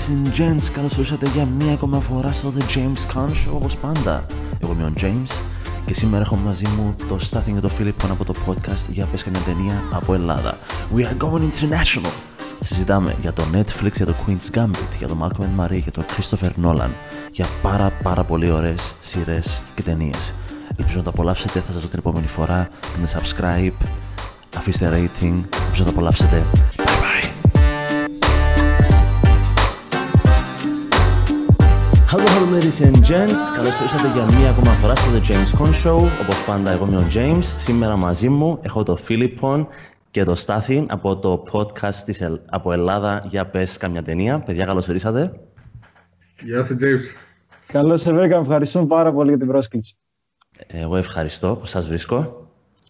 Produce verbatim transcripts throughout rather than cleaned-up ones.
Ladies and gents, καλώς ήρθατε για μία ακόμα φορά στο The James Con Show, όπως πάντα. Εγώ είμαι ο James και σήμερα έχω μαζί μου το Στάθη και το Φίλιππον από το podcast για πες καμιά ταινία από Ελλάδα. We are going international! Συζητάμε για το Netflix, για το Queen's Gambit, για το Malcolm and Marie, για το Christopher Nolan, για πάρα πάρα πολύ ωραίες σειρές και ταινίες. Ελπίζω να το απολαύσετε, θα σας δω την επόμενη φορά. Κάντε subscribe, αφήστε rating, ελπίζω να το απολαύσετε. Bye bye! Hello, hello ladies and gents, καλώς ήρθατε για μία ακόμα φορά στο The James Con Show. Όπως πάντα, εγώ είμαι ο James. Σήμερα μαζί μου έχω το Φίλιππον και το Στάθη από το podcast της El... από Ελλάδα για πες καμιά ταινία. Παιδιά, καλώς ήρθατε. Γεια σου, James. Καλώς σε βρήκα, ευχαριστούμε πάρα πολύ για την πρόσκληση. Εγώ ευχαριστώ, πώς σας βρίσκω?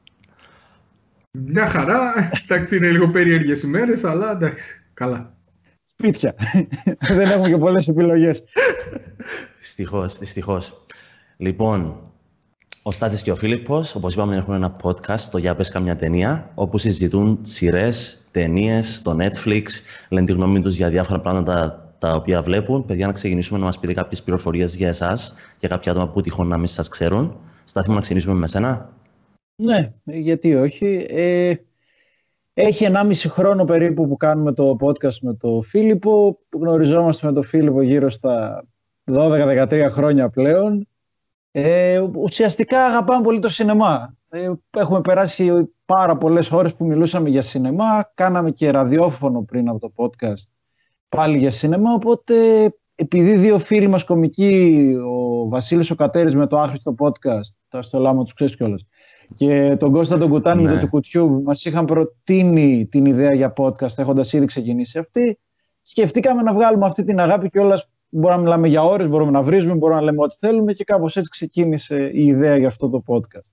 Μια χαρά, εντάξει, είναι λίγο περίεργες ημέρες, αλλά εντάξει, καλά. Σπίτια. Δεν έχουμε και πολλές επιλογές. Δυστυχώς, δυστυχώς. Λοιπόν, ο Στάθης και ο Φίλιππος, όπως είπαμε, έχουν ένα podcast, το «Για πες καμιά ταινία», όπου συζητούν σειρές, ταινίες, στο Netflix, λένε τη γνώμη τους για διάφορα πράγματα τα οποία βλέπουν. Παιδιά, να ξεκινήσουμε να μας πείτε κάποιες πληροφορίες για εσάς, για κάποια άτομα που τυχόν να μην σας ξέρουν. Στάθη μου, να ξεκινήσουμε με σένα. Ναι, γιατί όχι. Ε, έχει ενάμιση χρόνο περίπου που κάνουμε το podcast με τον Φίλιππο. Γνωριζόμαστε με τον Φίλιππο γύρω στα δώδεκα δεκατρία χρόνια πλέον. Ε, ουσιαστικά αγαπάμε πολύ το σινεμά. Ε, έχουμε περάσει πάρα πολλές ώρες που μιλούσαμε για σινεμά. Κάναμε και ραδιόφωνο πριν από το podcast πάλι για σινεμά. Οπότε, επειδή δύο φίλοι μας κομικοί, ο Βασίλης ο Κατέρης με το άχρηστο podcast, το Αστολάμα τους ξέρεις κιόλας, και τον Κώστα τον Κουτάνη με το YouTube, μας είχαν προτείνει την ιδέα για podcast, έχοντας ήδη ξεκινήσει αυτή. Σκεφτήκαμε να βγάλουμε αυτή την αγάπη κιόλας. Μπορούμε να μιλάμε για ώρες, μπορούμε να βρίζουμε, μπορούμε να λέμε ό,τι θέλουμε και κάπως έτσι ξεκίνησε η ιδέα για αυτό το podcast.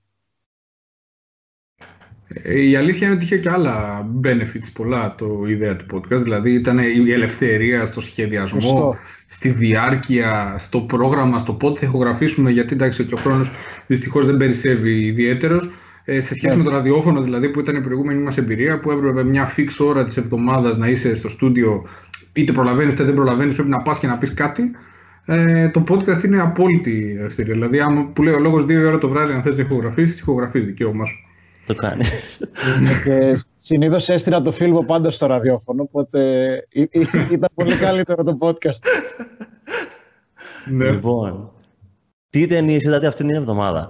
Η αλήθεια είναι ότι είχε και άλλα benefits πολλά το ιδέα του podcast, δηλαδή ήταν η ελευθερία στο σχεδιασμό, Ευχαριστώ. στη διάρκεια, στο πρόγραμμα, στο πότε θα ηχογραφήσουμε, γιατί εντάξει και ο χρόνος δυστυχώς δεν περισσεύει ιδιαίτερος. Ε, σε σχέση yeah. με το ραδιόφωνο δηλαδή που ήταν η προηγούμενη μας εμπειρία, που έπρεπε μια fix ώρα της εβδομάδας να είσαι στο στούντιο, είτε προλαβαίνεις είτε δεν προλαβαίνεις, πρέπει να πας και να πεις κάτι. Ε, το podcast είναι απόλυτη ελευθερία. Δηλαδή, άμα που λέει ο λόγος δύο ώρα το βράδυ, αν θες να ηχογραφήσεις, ηχογραφείς, δικαίωμά σου. Το κάνεις. Συνήθως έστεινα το Φίλιππο πάντα στο ραδιόφωνο, οπότε ήταν πολύ καλύτερο το podcast. Ναι. Λοιπόν, τι ταινίες είδατε αυτήν την εβδομάδα?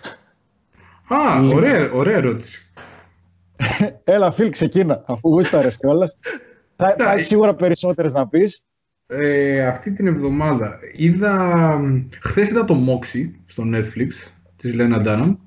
Α, ωραία, ωραία ερώτηση. Έλα, Φίλ, ξεκίνα, αφού γούσταρες κιόλας. Θα, θα έχεις σίγουρα περισσότερες να πεις. Ε, αυτή την εβδομάδα είδα, χθες είδα το Moxie στο Netflix της Lena Dunham.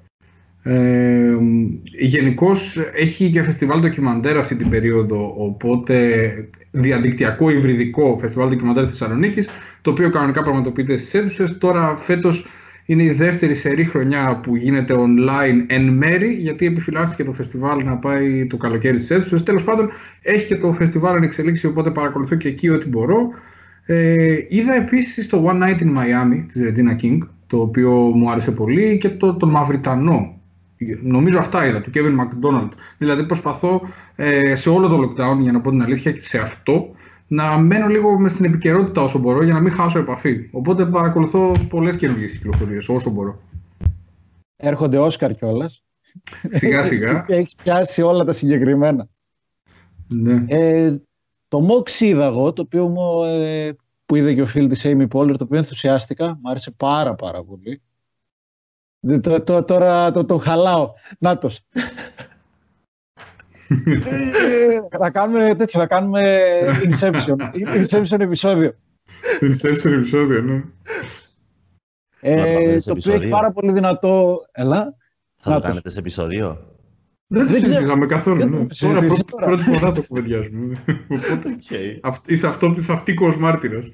Ε, γενικώς έχει και φεστιβάλ ντοκιμαντέρ αυτή την περίοδο, οπότε διαδικτυακό υβριδικό φεστιβάλ ντοκιμαντέρ της Θεσσαλονίκης, το οποίο κανονικά πραγματοποιείται στις αίθουσες. Τώρα φέτος είναι η δεύτερη σερή χρονιά που γίνεται online εν μέρη, γιατί επιφυλάχθηκε το φεστιβάλ να πάει το καλοκαίρι στις αίθουσες. Τέλος πάντων, έχει και το φεστιβάλ εν εξελίξη, οπότε παρακολουθώ και εκεί ό,τι μπορώ. Ε, είδα επίσης το One Night in Miami της Regina King, το οποίο μου άρεσε πολύ, και το, το Μαυριτανό. Νομίζω αυτά είδα, του Kevin McDonald. Δηλαδή προσπαθώ ε, σε όλο το lockdown, για να πω την αλήθεια, και σε αυτό, να μένω λίγο μες στην επικαιρότητα όσο μπορώ για να μην χάσω επαφή. Οπότε παρακολουθώ πολλές καινούργιες κυκλοφορίες όσο μπορώ. Έρχονται Όσκαρ κιόλας. Σιγά σιγά. Έχεις πιάσει όλα τα συγκεκριμένα. Ναι. Ε, το Moxie είδα εγώ, το οποίο μου, ε, που είδε και ο φίλος της Amy Poehler, το οποίο ενθουσιάστηκα. Μου άρεσε πάρα πάρα πολύ. Το, το, τώρα το, το χαλάω. Νάτος. Θα κάνουμε τέτοιο, θα κάνουμε Inception. Inception επεισόδιο. Inception επεισόδιο, ναι. Ε, το οποίο έχει πάρα πολύ δυνατό... Έλα. Θα το κάνετε σε επεισόδιο? Δεν το συζητήσαμε καθόλου, ναι. Τώρα πρώτη, πρώτη φορά το κουβεντιάζουμε. Οπότε είσαι αυτός μάρτυρας.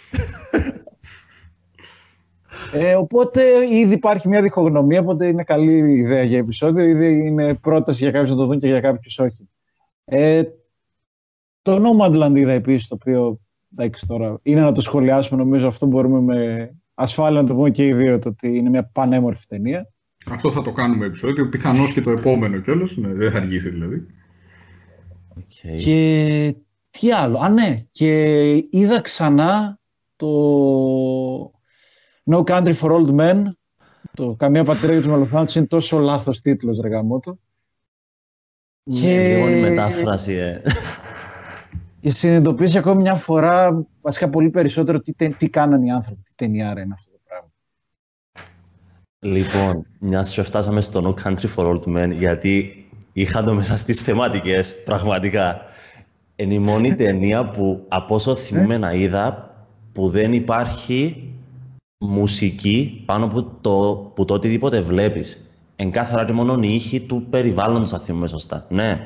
Ε, οπότε ήδη υπάρχει μια διχογνωμία, οπότε είναι καλή ιδέα για επεισόδιο, ήδη είναι πρόταση για κάποιους να το δουν και για κάποιους όχι. Ε, το Nomadland είδα επίσης, το οποίο εντάξει, τώρα είναι να το σχολιάσουμε, νομίζω αυτό μπορούμε με ασφάλεια να το πούμε και οι δύο, το ότι είναι μια πανέμορφη ταινία. Αυτό θα το κάνουμε επεισόδιο, πιθανώς και το επόμενο κιόλας, ναι, δεν θα αργήσει δηλαδή. Okay. Και Τι άλλο, α ναι, και είδα ξανά το No Country for Old Men, το Καμία πατρίδα για τους μελοθάνατους, είναι τόσο λάθος τίτλος, ρε γαμώτο. Και... λίγο η μετάφραση, ε. Και συνειδητοποίησα ακόμη μια φορά, βασικά πολύ περισσότερο, τι, τι κάνανε οι άνθρωποι, τι ταινιάρα είναι αυτό το πράγμα. Λοιπόν, μιας και φτάσαμε στο No Country for Old Men, γιατί είχα το μέσα στις θεματικές, πραγματικά. Είναι η μόνη ταινία που, από όσο θυμούμαι να είδα, που δεν υπάρχει μουσική πάνω από το, που το οτιδήποτε βλέπεις. Εν κάθαρα και μόνο η ήχη του περιβάλλοντος, θα θυμούμαι σωστά. Ναι.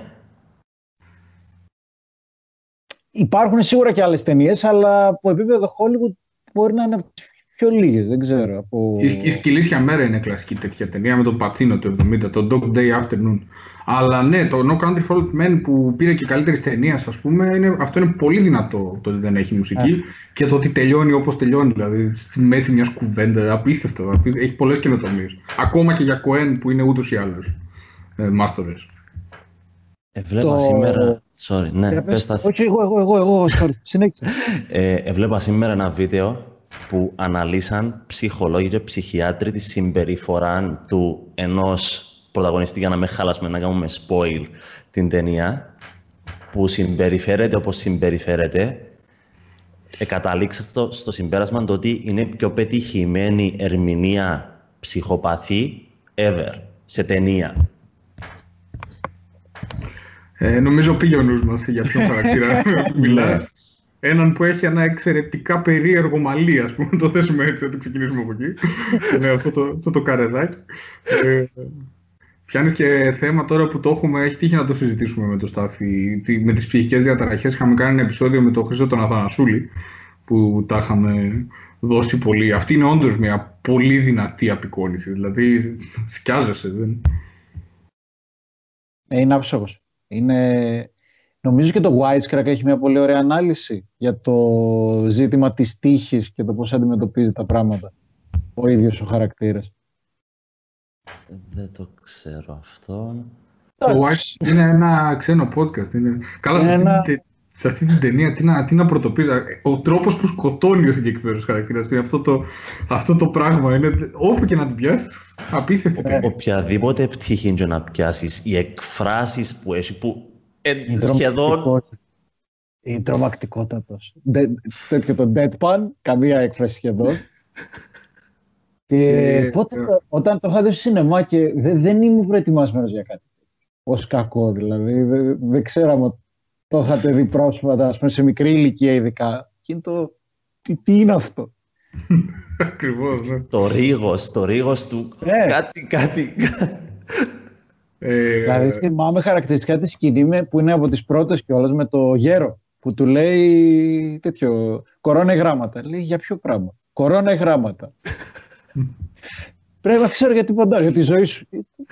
Υπάρχουν σίγουρα και άλλες ταινίες, αλλά από επίπεδο Hollywood μπορεί να είναι πιο λίγες, δεν ξέρω. Από... Η Σκυλίσια Μέρα είναι κλασική τέτοια ταινία με τον Πατσίνο το εβδομήντα, το Dog Day Afternoon. Αλλά ναι, το No Country for Old Men που πήρε και καλύτερη ταινία, ας πούμε, είναι, αυτό είναι πολύ δυνατό, το ότι δεν έχει μουσική yeah. και το ότι τελειώνει όπως τελειώνει, δηλαδή στη μέση μιας κουβέντα, απίστευτο, απίστευτο. Έχει πολλές καινοτομίες. Ακόμα και για Coen που είναι ούτως ή άλλως ε, μάστορες. Εβλέπα το... σήμερα... Sorry, ναι, πες τα... Όχι, εγώ, εγώ, εγώ, εγώ, sorry, συνέχισε. ε, εβλέπα σήμερα ένα βίντεο που αναλύσαν ψυχολόγοι και ψυχιάτροι τη συμπεριφορά του ενός πρωταγωνιστή, για να με χάλασουμε, να κάνουμε spoil την ταινία, που συμπεριφέρεται όπως συμπεριφέρεται, ε, καταλήξα στο, στο συμπέρασμα το ότι είναι πιο πετυχημένη ερμηνεία ψυχοπαθή ever σε ταινία. Ε, νομίζω πήγε ο νους μας για ποιον χαρακτήρα μιλάς. Έναν που έχει ένα εξαιρετικά περίεργο μαλλί, ας πούμε, το θέσουμε έτσι, θα το ξεκινήσουμε από εκεί. Ναι, αυτό το, το, το καρεδάκι. Ε, Πιάνεις και θέμα τώρα που το έχουμε, έχει τύχει να το συζητήσουμε με το Στάθη, με τις ψυχικές διαταραχές. Είχαμε κάνει ένα επεισόδιο με τον Χρήστο τον Αθανασούλη, που τα είχαμε δώσει πολύ. Αυτή είναι όντως μια πολύ δυνατή απεικόνηση, δηλαδή σκιάζεσαι. Δεν... Ε, είναι άψογος. Είναι... Νομίζω και το Wisecrack έχει μια πολύ ωραία ανάλυση για το ζήτημα της τύχης και το πώς αντιμετωπίζει τα πράγματα ο ίδιος ο χαρακτήρας. Δεν το ξέρω αυτό. Το Wisecrack είναι ένα ξένο podcast. Είναι... Καλά, σε, ένα... αυτή, σε αυτή την ταινία τι να, τι να πρωτοποιείς. Ο τρόπος που σκοτώνει ο συγκεκριμένος χαρακτήρας. Αυτό το, αυτό το πράγμα είναι όπου και να την πιάσεις. Απίστευτη ταινία. Οποιαδήποτε πτυχή και να πιάσεις, οι εκφράσεις που έχει, που ε, σχεδόν... Είναι τρομακτικότατος. Τέτοιο το deadpan, καμία έκφραση σχεδόν. Και ε, πότε, ε, όταν το είχα δει στο σινεμά και δεν, δεν ήμουν προετοιμασμένος για κάτι. Ως κακό δηλαδή. Δεν, δεν ξέραμε ότι το είχατε δει πρόσφατα, ας πούμε, σε μικρή ηλικία ειδικά. Και είναι το... Τι, τι είναι αυτό. Ακριβώς, ναι. Το ρίγος, το ρίγος του... Ε. Κάτι, κάτι... Ε, δηλαδή θυμάμαι χαρακτηριστικά τη σκηνή που είναι από τις πρώτες κιόλας με το γέρο που του λέει τέτοιο κορώνα γράμματα. Λέει για ποιο πράγμα. Κορώνα γράμματα. Πρέπει να ξέρω για τίποτα, για τη ζωή σου.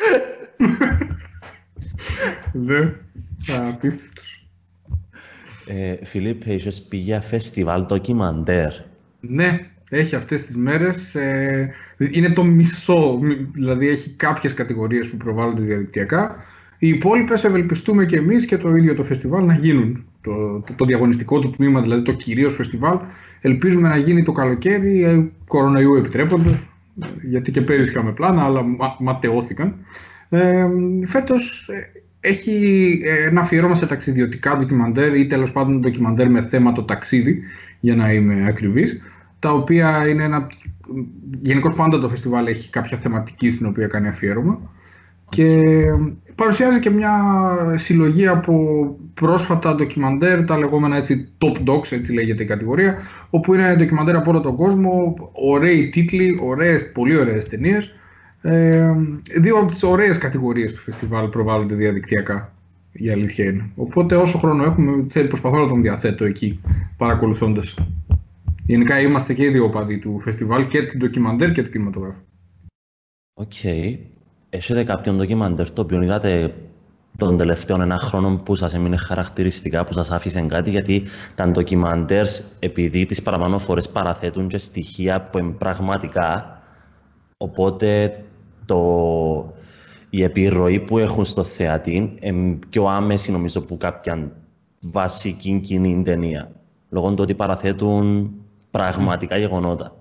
Ναι, απίστευτος. Φίλιπ, είχες πει για φεστιβάλ ντοκιμαντέρ. Ναι, έχει αυτές τις μέρες. Ε, είναι το μισό, δηλαδή έχει κάποιες κατηγορίες που προβάλλονται διαδικτυακά. Οι υπόλοιπες ευελπιστούμε και εμείς και το ίδιο το φεστιβάλ να γίνουν. Το, το, το διαγωνιστικό του τμήμα, δηλαδή το κυρίως φεστιβάλ, ελπίζουμε να γίνει το καλοκαίρι, ε, κοροναϊού επιτρέποντος, γιατί και πέρυσι είχαμε πλάνα, αλλά μα, ματαιώθηκαν. Ε, φέτος ε, έχει ένα αφιέρωμα σε ταξιδιωτικά ντοκιμαντέρ ή τέλος πάντων ντοκιμαντέρ με θέμα το ταξίδι, για να είμαι ακριβής, τα οποία είναι ένα... Γενικώς πάντα το φεστιβάλ έχει κάποια θεματική στην οποία κάνει αφιέρωμα και παρουσιάζει και μια συλλογή από πρόσφατα ντοκιμαντέρ, τα λεγόμενα έτσι top docs, έτσι λέγεται η κατηγορία, όπου είναι ντοκιμαντέρ από όλο τον κόσμο, ωραίοι τίτλοι, ωραίες, πολύ ωραίες ταινίες. Ε, δύο από τις ωραίες κατηγορίες του φεστιβάλ προβάλλονται διαδικτυακά, η αλήθεια είναι. Οπότε όσο χρόνο έχουμε, προσπαθώ να τον διαθέτω εκεί, παρακολουθώντας. Γενικά είμαστε και οι δύο οπαδοί του φεστιβάλ, και του ντοκιμαντέρ και του κινηματογράφου. Οκ. Okay. Έχετε κάποιον ντοκιμαντέρ το οποίο είδατε τον τελευταίο ένα χρόνο που σας έμεινε χαρακτηριστικά, που σας άφησε κάτι, γιατί τα ντοκιμαντέρ, επειδή τις παραπάνω φορές παραθέτουν και στοιχεία που είναι πραγματικά, οπότε το... η επιρροή που έχουν στο θεατή είναι πιο άμεση, νομίζω, που κάποια βασική κοινή ταινία. Λόγω του ότι παραθέτουν πραγματικά γεγονότα.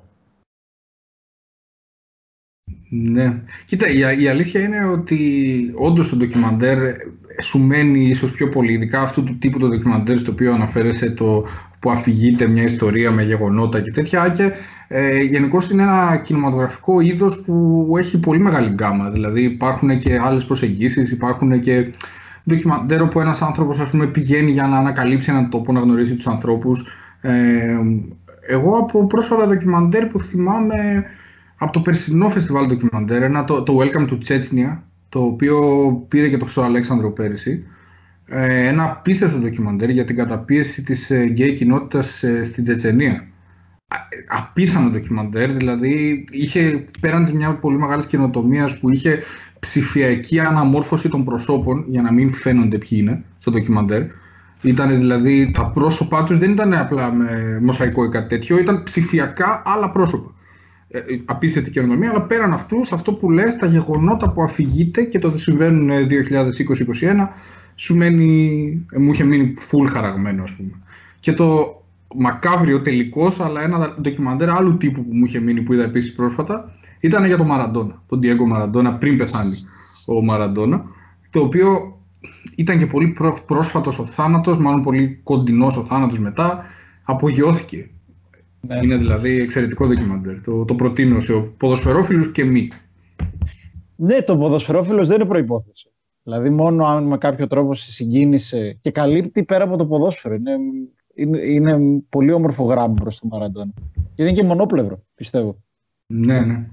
Ναι. Κοίτα, η, η αλήθεια είναι ότι όντως το ντοκιμαντέρ σου μένει ίσως πιο πολύ, ειδικά αυτού του τύπου το ντοκιμαντέρ στο οποίο αναφέρεσαι, το που αφηγείται μια ιστορία με γεγονότα και τέτοια, και ε, γενικώς είναι ένα κινηματογραφικό είδος που έχει πολύ μεγάλη γκάμα. Δηλαδή υπάρχουν και άλλες προσεγγίσεις, υπάρχουν και ντοκιμαντέρ όπου ένας άνθρωπος, ας πούμε, πηγαίνει για να ανακαλύψει έναν τόπο, να γνωρίσει τους ανθρώπους. Ε, εγώ από πρόσφατα ντοκιμαντέρ που θυμάμαι από το περσινό φεστιβάλ ντοκιμαντέρ, ένα, το, το Welcome to Chechnya, το οποίο πήρε και το Χρυσό Αλέξανδρο πέρυσι. Ε, ένα απίστευτο ντοκιμαντέρ για την καταπίεση της ε, γκέι κοινότητας ε, στην Τσετσενία. Απίθανο ντοκιμαντέρ, δηλαδή είχε πέραν της μια πολύ μεγάλη καινοτομία που είχε ψηφιακή αναμόρφωση των προσώπων για να μην φαίνονται ποιοι είναι στο ντοκιμαντέρ. Ήταν δηλαδή τα πρόσωπά τους δεν ήταν απλά με μοσαϊκό ή κάτι τέτοιο, ήταν ψηφιακά άλλα πρόσωπα. Ε, απίστευτη καινοτομία, αλλά πέραν αυτού, σε αυτό που λες, τα γεγονότα που αφηγείται και το ότι συμβαίνουν δύο χιλιάδες είκοσι με είκοσι ένα, σου μένει, μου είχε μείνει full χαραγμένο, ας πούμε. Και το μακάβριο τελικός, αλλά ένα ντοκιμαντέρ άλλου τύπου που μου είχε μείνει, που είδα επίσης πρόσφατα, ήταν για τον Μαραντόνα, τον Ντιέγκο Μαραντόνα, πριν πεθάνει ο Μαραντόνα, το οποίο ήταν και πολύ πρόσφατος ο θάνατος, μάλλον πολύ κοντινός ο θάνατος μετά, απογειώθηκε. Ναι. Είναι δηλαδή εξαιρετικό ντοκιμαντέρ. Το, το προτείνω σε ποδοσφαιρόφιλους και μη. Ναι, το ποδοσφαιρόφιλος δεν είναι προϋπόθεση. Δηλαδή, μόνο αν με κάποιο τρόπο σε συγκίνησε και καλύπτει πέρα από το ποδόσφαιρο. Είναι, είναι, είναι πολύ όμορφο γράμμα προς τον Μαραντόνα. Και είναι και μονόπλευρο, πιστεύω. Ναι, ναι.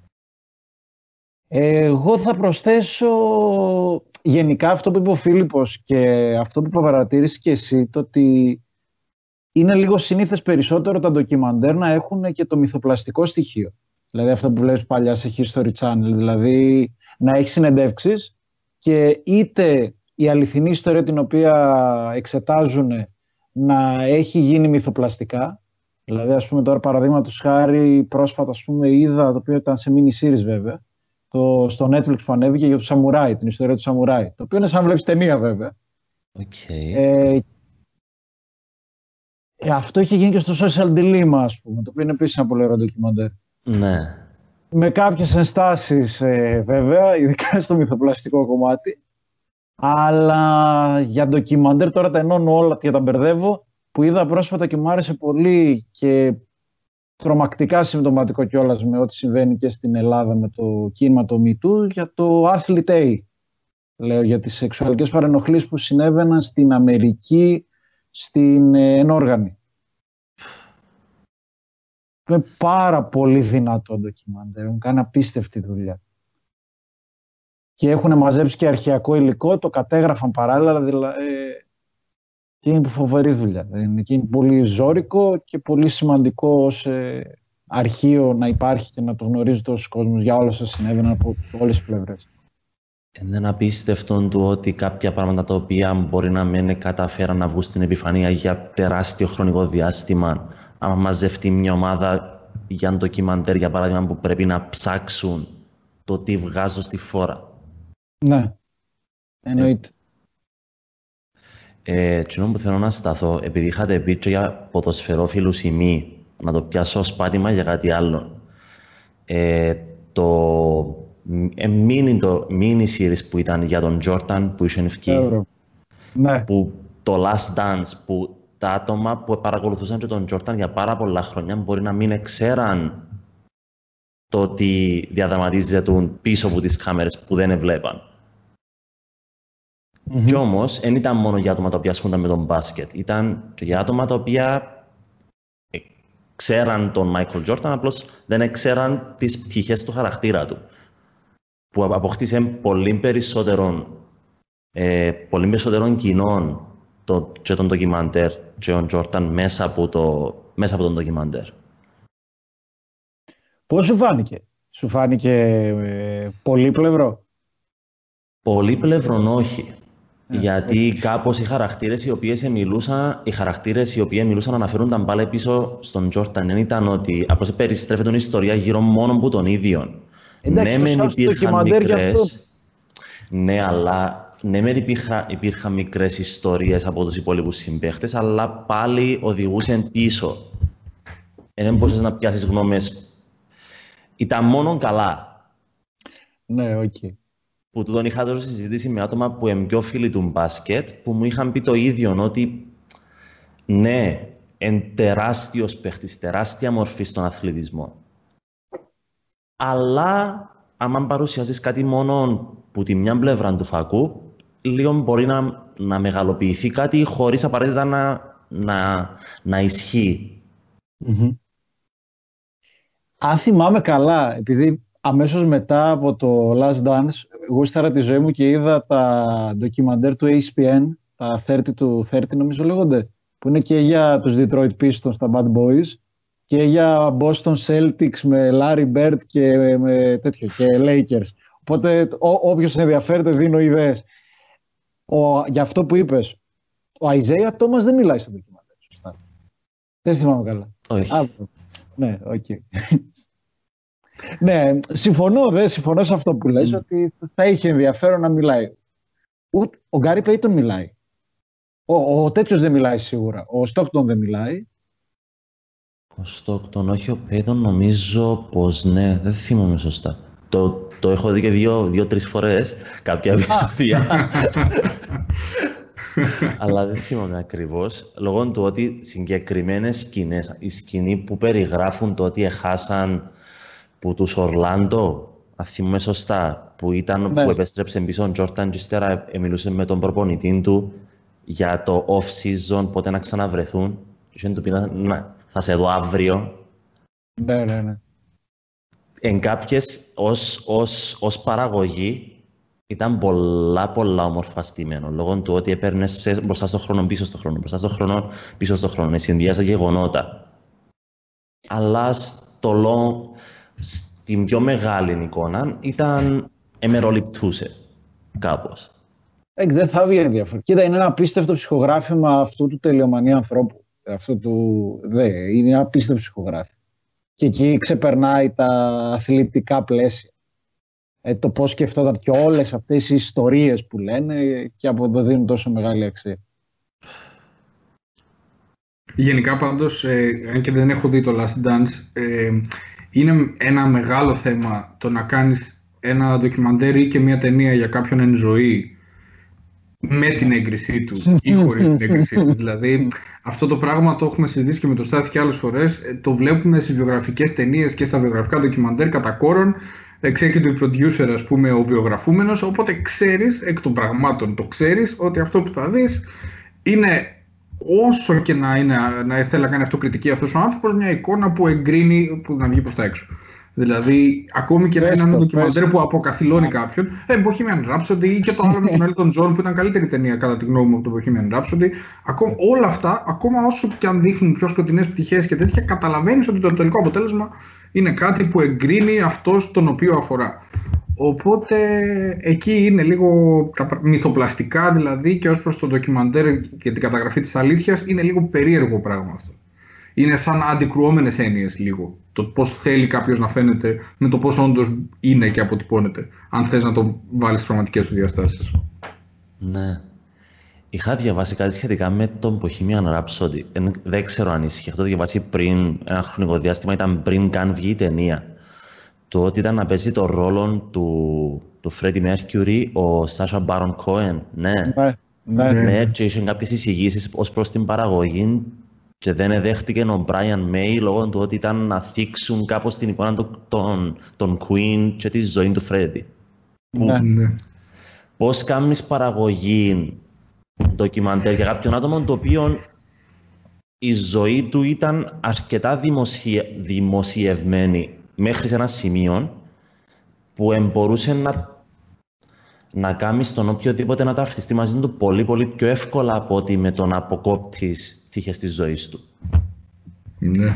Εγώ θα προσθέσω γενικά αυτό που είπε ο Φίλιππος και αυτό που παρατήρησε και εσύ, το ότι είναι λίγο συνήθες περισσότερο τα ντοκιμαντέρ να έχουν και το μυθοπλαστικό στοιχείο. Δηλαδή αυτό που βλέπεις παλιά σε History Channel, δηλαδή να έχει συνεντεύξεις και είτε η αληθινή ιστορία την οποία εξετάζουν να έχει γίνει μυθοπλαστικά. Δηλαδή, ας πούμε, τώρα παραδείγματος χάρη πρόσφατα, ας πούμε, είδα, το οποίο ήταν σε mini series βέβαια, το, στο Netflix που ανέβηκε για το Σαμουράι, την ιστορία του Σαμουράι, το οποίο είναι σαν να βλέπεις ταινία βέβαια. Okay. Ε, ε, αυτό είχε γίνει και στο Social Dilemma, ας πούμε, το οποίο είναι επίσης ένα πολύ ωραίο ντοκιμαντέρ. Ναι. Με κάποιες ενστάσεις ε, βέβαια, ειδικά στο μυθοπλαστικό κομμάτι, αλλά για ντοκιμαντέρ τώρα τα ενώνω όλα και τα μπερδεύω, που είδα πρόσφατα και μου άρεσε πολύ και τρομακτικά συμπτωματικό κιόλας με ό,τι συμβαίνει και στην Ελλάδα με το κίνημα το MeToo, για το Athlete A. Λέω για τις σεξουαλικές παρενοχλήσεις που συνέβαιναν στην Αμερική, στην ε, ενόργανη. Είναι πάρα πολύ δυνατό ντοκιμαντέρ, έχουν κάνει απίστευτη δουλειά. Και έχουν μαζέψει και αρχαιακό υλικό, το κατέγραφαν παράλληλα, δηλαδή ε, και είναι φοβερή δουλειά. Είναι, είναι πολύ ζώρικο και πολύ σημαντικό ως ε, αρχείο να υπάρχει και να το γνωρίζει τόσος κόσμος για όλα όσα συνέβαιναν από όλες τις πλευρές. Είναι ένα απίστευτο του ότι κάποια πράγματα τα οποία μπορεί να μην καταφέραν να βγουν στην επιφανεία για τεράστιο χρονικό διάστημα, άμα μαζευτεί μια ομάδα για ένα ντοκιμαντέρ, για παράδειγμα, που πρέπει να ψάξουν το τι βγάζω στη φόρα. Ναι, εννοείται. Ε, τι που θέλω να σταθώ, επειδή είχατε πει και για ποδοσφαιρόφιλους ή μη, να το πιάσω ως πάτημα για κάτι άλλο. Ε, το ε, mini, το mini series που ήταν για τον Jordan που είχε ευκεί, ναι. Που το Last Dance, που τα άτομα που παρακολουθούσαν και τον Jordan για πάρα πολλά χρόνια μπορεί να μην ξέραν το ότι διαδραματίζεται πίσω από τις κάμερες που δεν έβλεπαν. Mm-hmm. Κι όμως, δεν ήταν μόνο για άτομα τα οποία ασχολούνταν με τον μπάσκετ. Ήταν και για άτομα τα οποία ε, ξέραν τον Michael Jordan, απλώς δεν ξέραν τις πτυχές του χαρακτήρα του. Που αποκτήσε πολύ περισσότερων, ε, πολύ περισσότερων κοινών το, και τον ντοκιμαντέρ και τον Jordan μέσα από, το, μέσα από τον ντοκιμαντέρ. Πώς σου φάνηκε? Σου φάνηκε ε, πολύπλευρο? Πολύπλευρον όχι. Yeah. Γιατί κάπως οι χαρακτήρες οι οποίες μιλούσαν, οι χαρακτήρες οι οποίοι μιλούσαν αναφέρονταν πάλι πίσω στον Jordan. Δεν ήταν ότι απλώς περιστρέφεται την ιστορία γύρω μόνο από τον ίδιο. Εντάξει, ναι, μεν υπήρχαν μικρές. Ναι, αλλά ναι, μεν υπήρχαν, υπήρχαν μικρές ιστορίες από τους υπόλοιπους συμπαίχτες, αλλά πάλι οδηγούσαν πίσω. Δεν μπορούσες να πιάσεις γνώμες. Ήταν μόνο καλά. Ναι, οκ. Okay. Που τον είχα τώρα συζητήσει με άτομα που είναι πιο φίλοι του μπάσκετ, που μου είχαν πει το ίδιο, ότι ναι, είναι τεράστιος παίχτης, τεράστια μορφή στον αθλητισμό. Αλλά, άμα παρουσιάζεις κάτι μόνο που τη μια πλευρά του φακού, λίγο μπορεί να, να μεγαλοποιηθεί κάτι χωρίς απαραίτητα να, να, να ισχύει. Mm-hmm. Αν θυμάμαι καλά, επειδή αμέσως μετά από το Last Dance, γούσταρα τη ζωή μου και είδα τα ντοκιμαντέρ του έιτς πι εν, τα τριάντα του τριάντα νομίζω λέγονται, που είναι και για τους Detroit Pistons, τα Bad Boys, και για Boston Celtics με Larry Bird και με τέτοιο, και Lakers. Οπότε ό, όποιος ενδιαφέρεται δίνω ιδέες. Ο, για αυτό που είπες, ο Isaiah Thomas δεν μιλάει στο ντοκιμαντέρ, σωστά. Δεν θυμάμαι καλά. Όχι. Α, ναι, οκ. Okay. Ναι, συμφωνώ, δεν συμφωνώ σε αυτό που λες, mm. ότι θα είχε ενδιαφέρον να μιλάει. Ο, ο Γκάρι Πέιτον μιλάει. Ο, ο, ο τέτοιος δεν μιλάει σίγουρα. Ο Στόκτον δεν μιλάει. Ο Στόκτον, όχι, ο Πέιτον νομίζω πως ναι, δεν θυμάμαι σωστά. Το, το έχω δει και δύο, δύο-τρεις φορές, κάποια επεισόδια. Αλλά δεν θυμάμαι ακριβώς, λόγω του ότι συγκεκριμένες σκηνές, οι σκηνή που περιγράφουν το ότι έχασαν που τους Ορλάντο, αν θυμάμαι σωστά, που, ήταν, ναι. που επέστρεψε πίσω ο Τζόρνταν και ύστερα μιλούσε με τον προπονητή του για το off-season, πότε να ξαναβρεθούν. Και του πει να θα σε δω αύριο. Ναι, ναι, ναι. Εν κάποιες, ως, ως, ως παραγωγή, ήταν πολλά, πολλά όμορφα στημένο. Λόγω του ότι έπαιρνες μπροστά στον χρόνο, πίσω στον χρόνο, μπροστά στον χρόνο, πίσω στον χρόνο. Συνδυάζα γεγονότα. Αλλά στο λόγο, στην πιο μεγάλη εικόνα, ήταν εμεροληπτούσε κάπως. Εντάξει, δεν θα βγει ενδιαφέρον. Κοίτα, είναι ένα απίστευτο ψυχογράφημα αυτού του τελειομανή ανθρώπου. Αυτό του, δε, είναι ένα απίστευτο ψυχογράφημα. Και εκεί ξεπερνάει τα αθλητικά πλαίσια. Ε, το πώς σκεφτόταν και όλες αυτές οι ιστορίες που λένε και από εδώ δίνουν τόσο μεγάλη αξία. Γενικά πάντως, ε, αν και δεν έχω δει το Last Dance, ε, είναι ένα μεγάλο θέμα το να κάνεις ένα ντοκιμαντέρ ή και μια ταινία για κάποιον εν ζωή με την έγκρισή του ή χωρίς την έγκρισή του. Δηλαδή, αυτό το πράγμα το έχουμε συζητήσει και με το Στάθη και άλλες φορές. Το βλέπουμε στις βιογραφικές ταινίες και στα βιογραφικά ντοκιμαντέρ κατά κόρον. Executive producer, ας πούμε, ο βιογραφούμενος. Οπότε ξέρεις, εκ των πραγμάτων το ξέρεις, ότι αυτό που θα δεις είναι, όσο και να, είναι, να θέλει να κάνει αυτοκριτική αυτός ο άνθρωπος, μια εικόνα που εγκρίνει, που να βγει προς τα έξω. Δηλαδή, ακόμη και ένα ντοκιμαντέρ που αποκαθιλώνει κάποιον, ε, Bohemian Rhapsody ή και το άλλο με τον Elton John που ήταν καλύτερη ταινία κατά τη γνώμη μου από το Bohemian Rhapsody. Ακόμα, όλα αυτά, ακόμα όσο και αν δείχνουν πιο σκοτεινές πτυχές και τέτοια, καταλαβαίνεις ότι το τελικό αποτέλεσμα είναι κάτι που εγκρίνει αυτός τον οποίο αφορά. Οπότε εκεί είναι λίγο τα μυθοπλαστικά, δηλαδή, και ως προς το ντοκιμαντέρ και την καταγραφή της αλήθειας, είναι λίγο περίεργο πράγμα αυτό. Είναι σαν αντικρουόμενες έννοιες λίγο. Το πώς θέλει κάποιος να φαίνεται με το πώς όντως είναι και αποτυπώνεται. Αν θες να το βάλεις στις πραγματικές του διαστάσεις. Ναι. Είχα διαβάσει κάτι σχετικά με τον Bohemian Rhapsody. Δεν ξέρω αν ισχύει. Αυτό το διαβάσει πριν ένα χρονικό διάστημα, ήταν πριν καν βγει η ταινία. Το ότι ήταν να παίζει το ρόλο του, του Freddie Mercury, ο Sacha Baron Cohen. Ναι. Ναι, ναι, ναι. ναι και είχαν κάποιες εισηγήσεις ως προς την παραγωγή. Και δεν δέχτηκε ο Brian May λόγω του ότι ήταν να θίξουν κάπως την εικόνα των, των Queen και τη ζωή του Freddie. Ναι, ναι. Πώς κάνεις παραγωγή ντοκιμαντέρ για κάποιον άτομο το οποίο η ζωή του ήταν αρκετά δημοσιε... δημοσιευμένη μέχρι σε ένα σημείο που μπορούσε να, να κάνεις τον οποιοδήποτε να ταυτιστεί μαζί του πολύ πολύ πιο εύκολα από ότι με τον αποκόπτης τύχες της ζωής του. Ναι.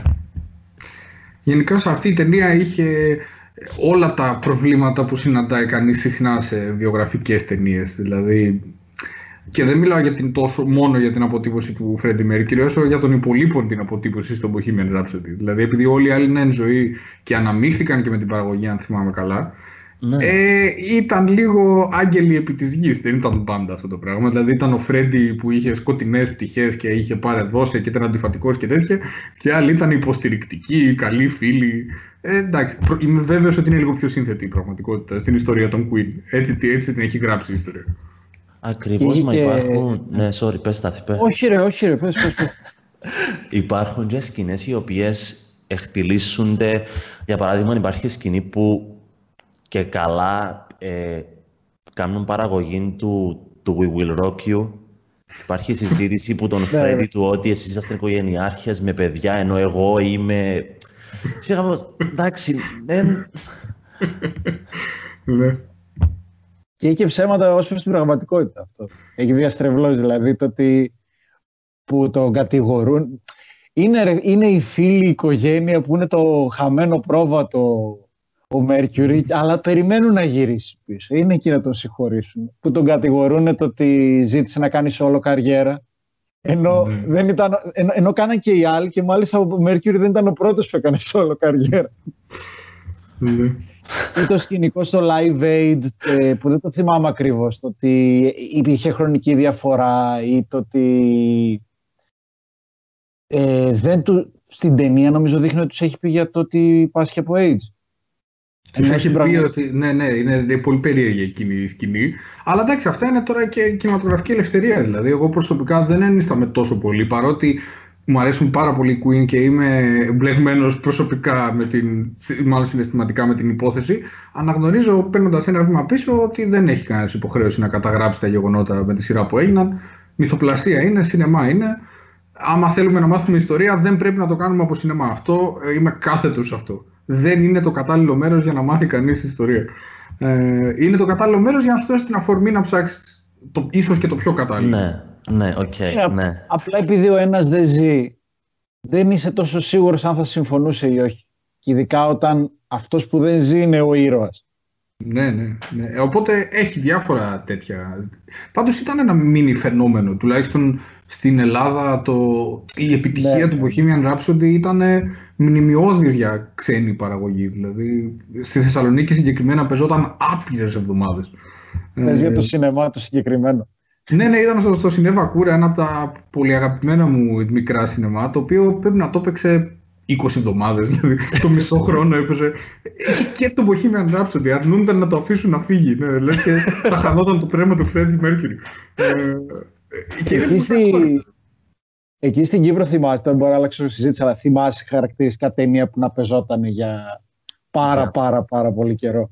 Γενικά σε αυτή η ταινία είχε όλα τα προβλήματα που συναντάει κανείς συχνά σε βιογραφικές ταινίες. Δηλαδή, και δεν μιλάω για την τόσο, μόνο για την αποτύπωση του Freddie Mercury, όσο για τον υπολείπον την αποτύπωση στο Bohemian Rhapsody. Δηλαδή, επειδή όλοι οι άλλοι είναι εν ζωή και αναμίχθηκαν και με την παραγωγή, αν θυμάμαι καλά, Ναι. Ε, ήταν λίγο άγγελοι επί της γης, δεν ήταν πάντα αυτό το πράγμα. Δηλαδή ήταν ο Φρέντι που είχε σκοτεινές πτυχές και είχε πάρει δώσε και ήταν αντιφατικός και τέτοια, και άλλοι ήταν υποστηρικτικοί, καλοί φίλοι. Ε, εντάξει, είμαι βέβαιος ότι είναι λίγο πιο σύνθετη η πραγματικότητα στην ιστορία των Queen. Έτσι, έτσι την έχει γράψει η ιστορία. Ακριβώς, μα και... υπάρχουν... Ναι, sorry, πες Στάθη, πες. Όχι ρε, όχι ρε, πες, πες, πες. Υπάρχουν και σκηνές οι οποίες εκτιλήσονται. Για παράδειγμα, υπάρχει σκηνή που και καλά ε, κάνουν παραγωγή του, του We Will Rock You. Υπάρχει συζήτηση που τον Φρέντι του ότι εσείς είσαστε οικογενειάρχες με παιδιά, ενώ εγώ είμαι... Εντάξει, δεν... Και είχε ψέματα ως προς την πραγματικότητα αυτό. Έχει διαστρεβλώσει δηλαδή το ότι που τον κατηγορούν. Είναι, είναι η φίλη οικογένεια που είναι το χαμένο πρόβατο ο Μέρκιουρι, αλλά περιμένουν να γυρίσει πίσω. Είναι εκεί να τον συγχωρήσουν. Που τον κατηγορούν το ότι ζήτησε να κάνει solo καριέρα. Ενώ, mm. δεν ήταν, ενώ, ενώ κάναν και οι άλλοι, και μάλιστα ο Μέρκιουρι δεν ήταν ο πρώτος που έκανε solo καριέρα. Mm. Ή το σκηνικό στο Live Aid, που δεν το θυμάμαι ακριβώς, το ότι υπήρχε χρονική διαφορά ή το ότι ε, δεν του, στην ταινία νομίζω δείχνει ότι τους έχει πει για το ότι πάσχει από AIDS. Τους έχει πει ότι ναι, ναι, είναι πολύ περίεργη εκείνη η σκηνή. Αλλά εντάξει, αυτά είναι τώρα και κινηματογραφική ελευθερία. Δηλαδή, εγώ προσωπικά δεν ένισταμαι τόσο πολύ, παρότι μου αρέσουν πάρα πολύ οι Queen και είμαι μπλεγμένος προσωπικά, με την, μάλλον συναισθηματικά με την υπόθεση. Αναγνωρίζω, παίρνοντας ένα βήμα πίσω, ότι δεν έχει κανένας υποχρέωση να καταγράψει τα γεγονότα με τη σειρά που έγιναν. Μυθοπλασία είναι, σινεμά είναι. Άμα θέλουμε να μάθουμε ιστορία, δεν πρέπει να το κάνουμε από σινεμά. Αυτό είμαι κάθετος σε αυτό. Δεν είναι το κατάλληλο μέρος για να μάθει κανείς ιστορία. Ε, είναι το κατάλληλο μέρος για να σου δώσει την αφορμή να ψάξεις το, ίσως και το πιο κατάλληλο. Ναι, ναι, οκ. Okay, ναι. Απλά επειδή ο ένας δεν ζει, δεν είσαι τόσο σίγουρος αν θα συμφωνούσε ή όχι. Και ειδικά όταν αυτός που δεν ζει είναι ο ήρωας. Ναι, ναι, ναι. Οπότε έχει διάφορα τέτοια. Πάντως ήταν ένα μίνι φαινόμενο. Τουλάχιστον στην Ελλάδα το... η επιτυχία ναι. του Bohemian Rhapsody ήταν μνημειώδης για ξένη παραγωγή. Δηλαδή στη Θεσσαλονίκη συγκεκριμένα παίζονταν άπειρες εβδομάδες. Πες για το σινεμά το συγκεκριμένο. Ναι, ναι, ήταν στο, στο Σινέβα Κούρα, ένα από τα πολύ αγαπημένα μου μικρά σινεμά, το οποίο πρέπει να το έπαιξε είκοσι εβδομάδες, δηλαδή το μισό χρόνο έπαιζε. Και το Bohemian Rhapsody, αρνούνταν να το αφήσουν να φύγει. Ναι, λες και θα χανόταν το πρέμα του Freddie Mercury. Ε, και εκεί, στη... εκεί στην Κύπρο θυμάσαι, τώρα μπορώ να αλλάξω συζήτηση, αλλά θυμάσαι χαρακτηριστικά ταινία που να πεζόταν για πάρα πάρα πάρα πολύ καιρό?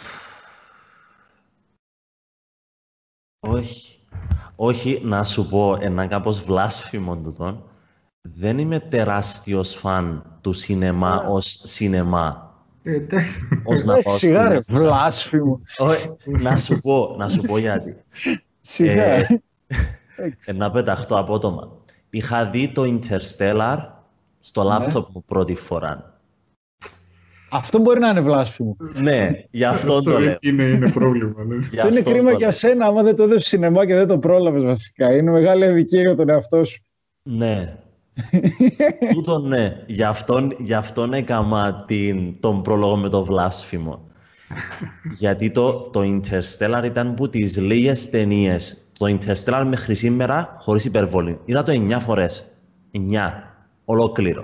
Όχι. Όχι, να σου πω ένα κάπως βλάσφημο τούτον. Δεν είμαι τεράστιος φαν του σινεμά yeah. ως σινεμά. Εντάξει. Ως να πάω σιγά ρε, βλάσφημο. Να σου πω, να σου πω γιατί. Σιγά. Ε, ε, να πεταχτώ απότομα. Είχα δει το Interstellar στο λάπτοπ μου πρώτη φορά. Αυτό μπορεί να είναι βλάσφημο. Ναι, γι' αυτό το λέω. Είναι, είναι πρόβλημα. Αυτό είναι κρίμα για σένα, άμα δεν το δεις στο σινεμά και δεν το πρόλαβες βασικά. Είναι μεγάλη αδικία για τον εαυτό σου. Ναι. Τούτο ναι. Γι' αυτόν, γι' αυτόν έκανα την, τον πρόλογο με το βλάσφημο. Γιατί το, το Interstellar ήταν που τις λίγες ταινίες. Το Interstellar μέχρι σήμερα, χωρίς υπερβολή. Είδα το εννιά φορές. Εννιά. Ολόκληρο.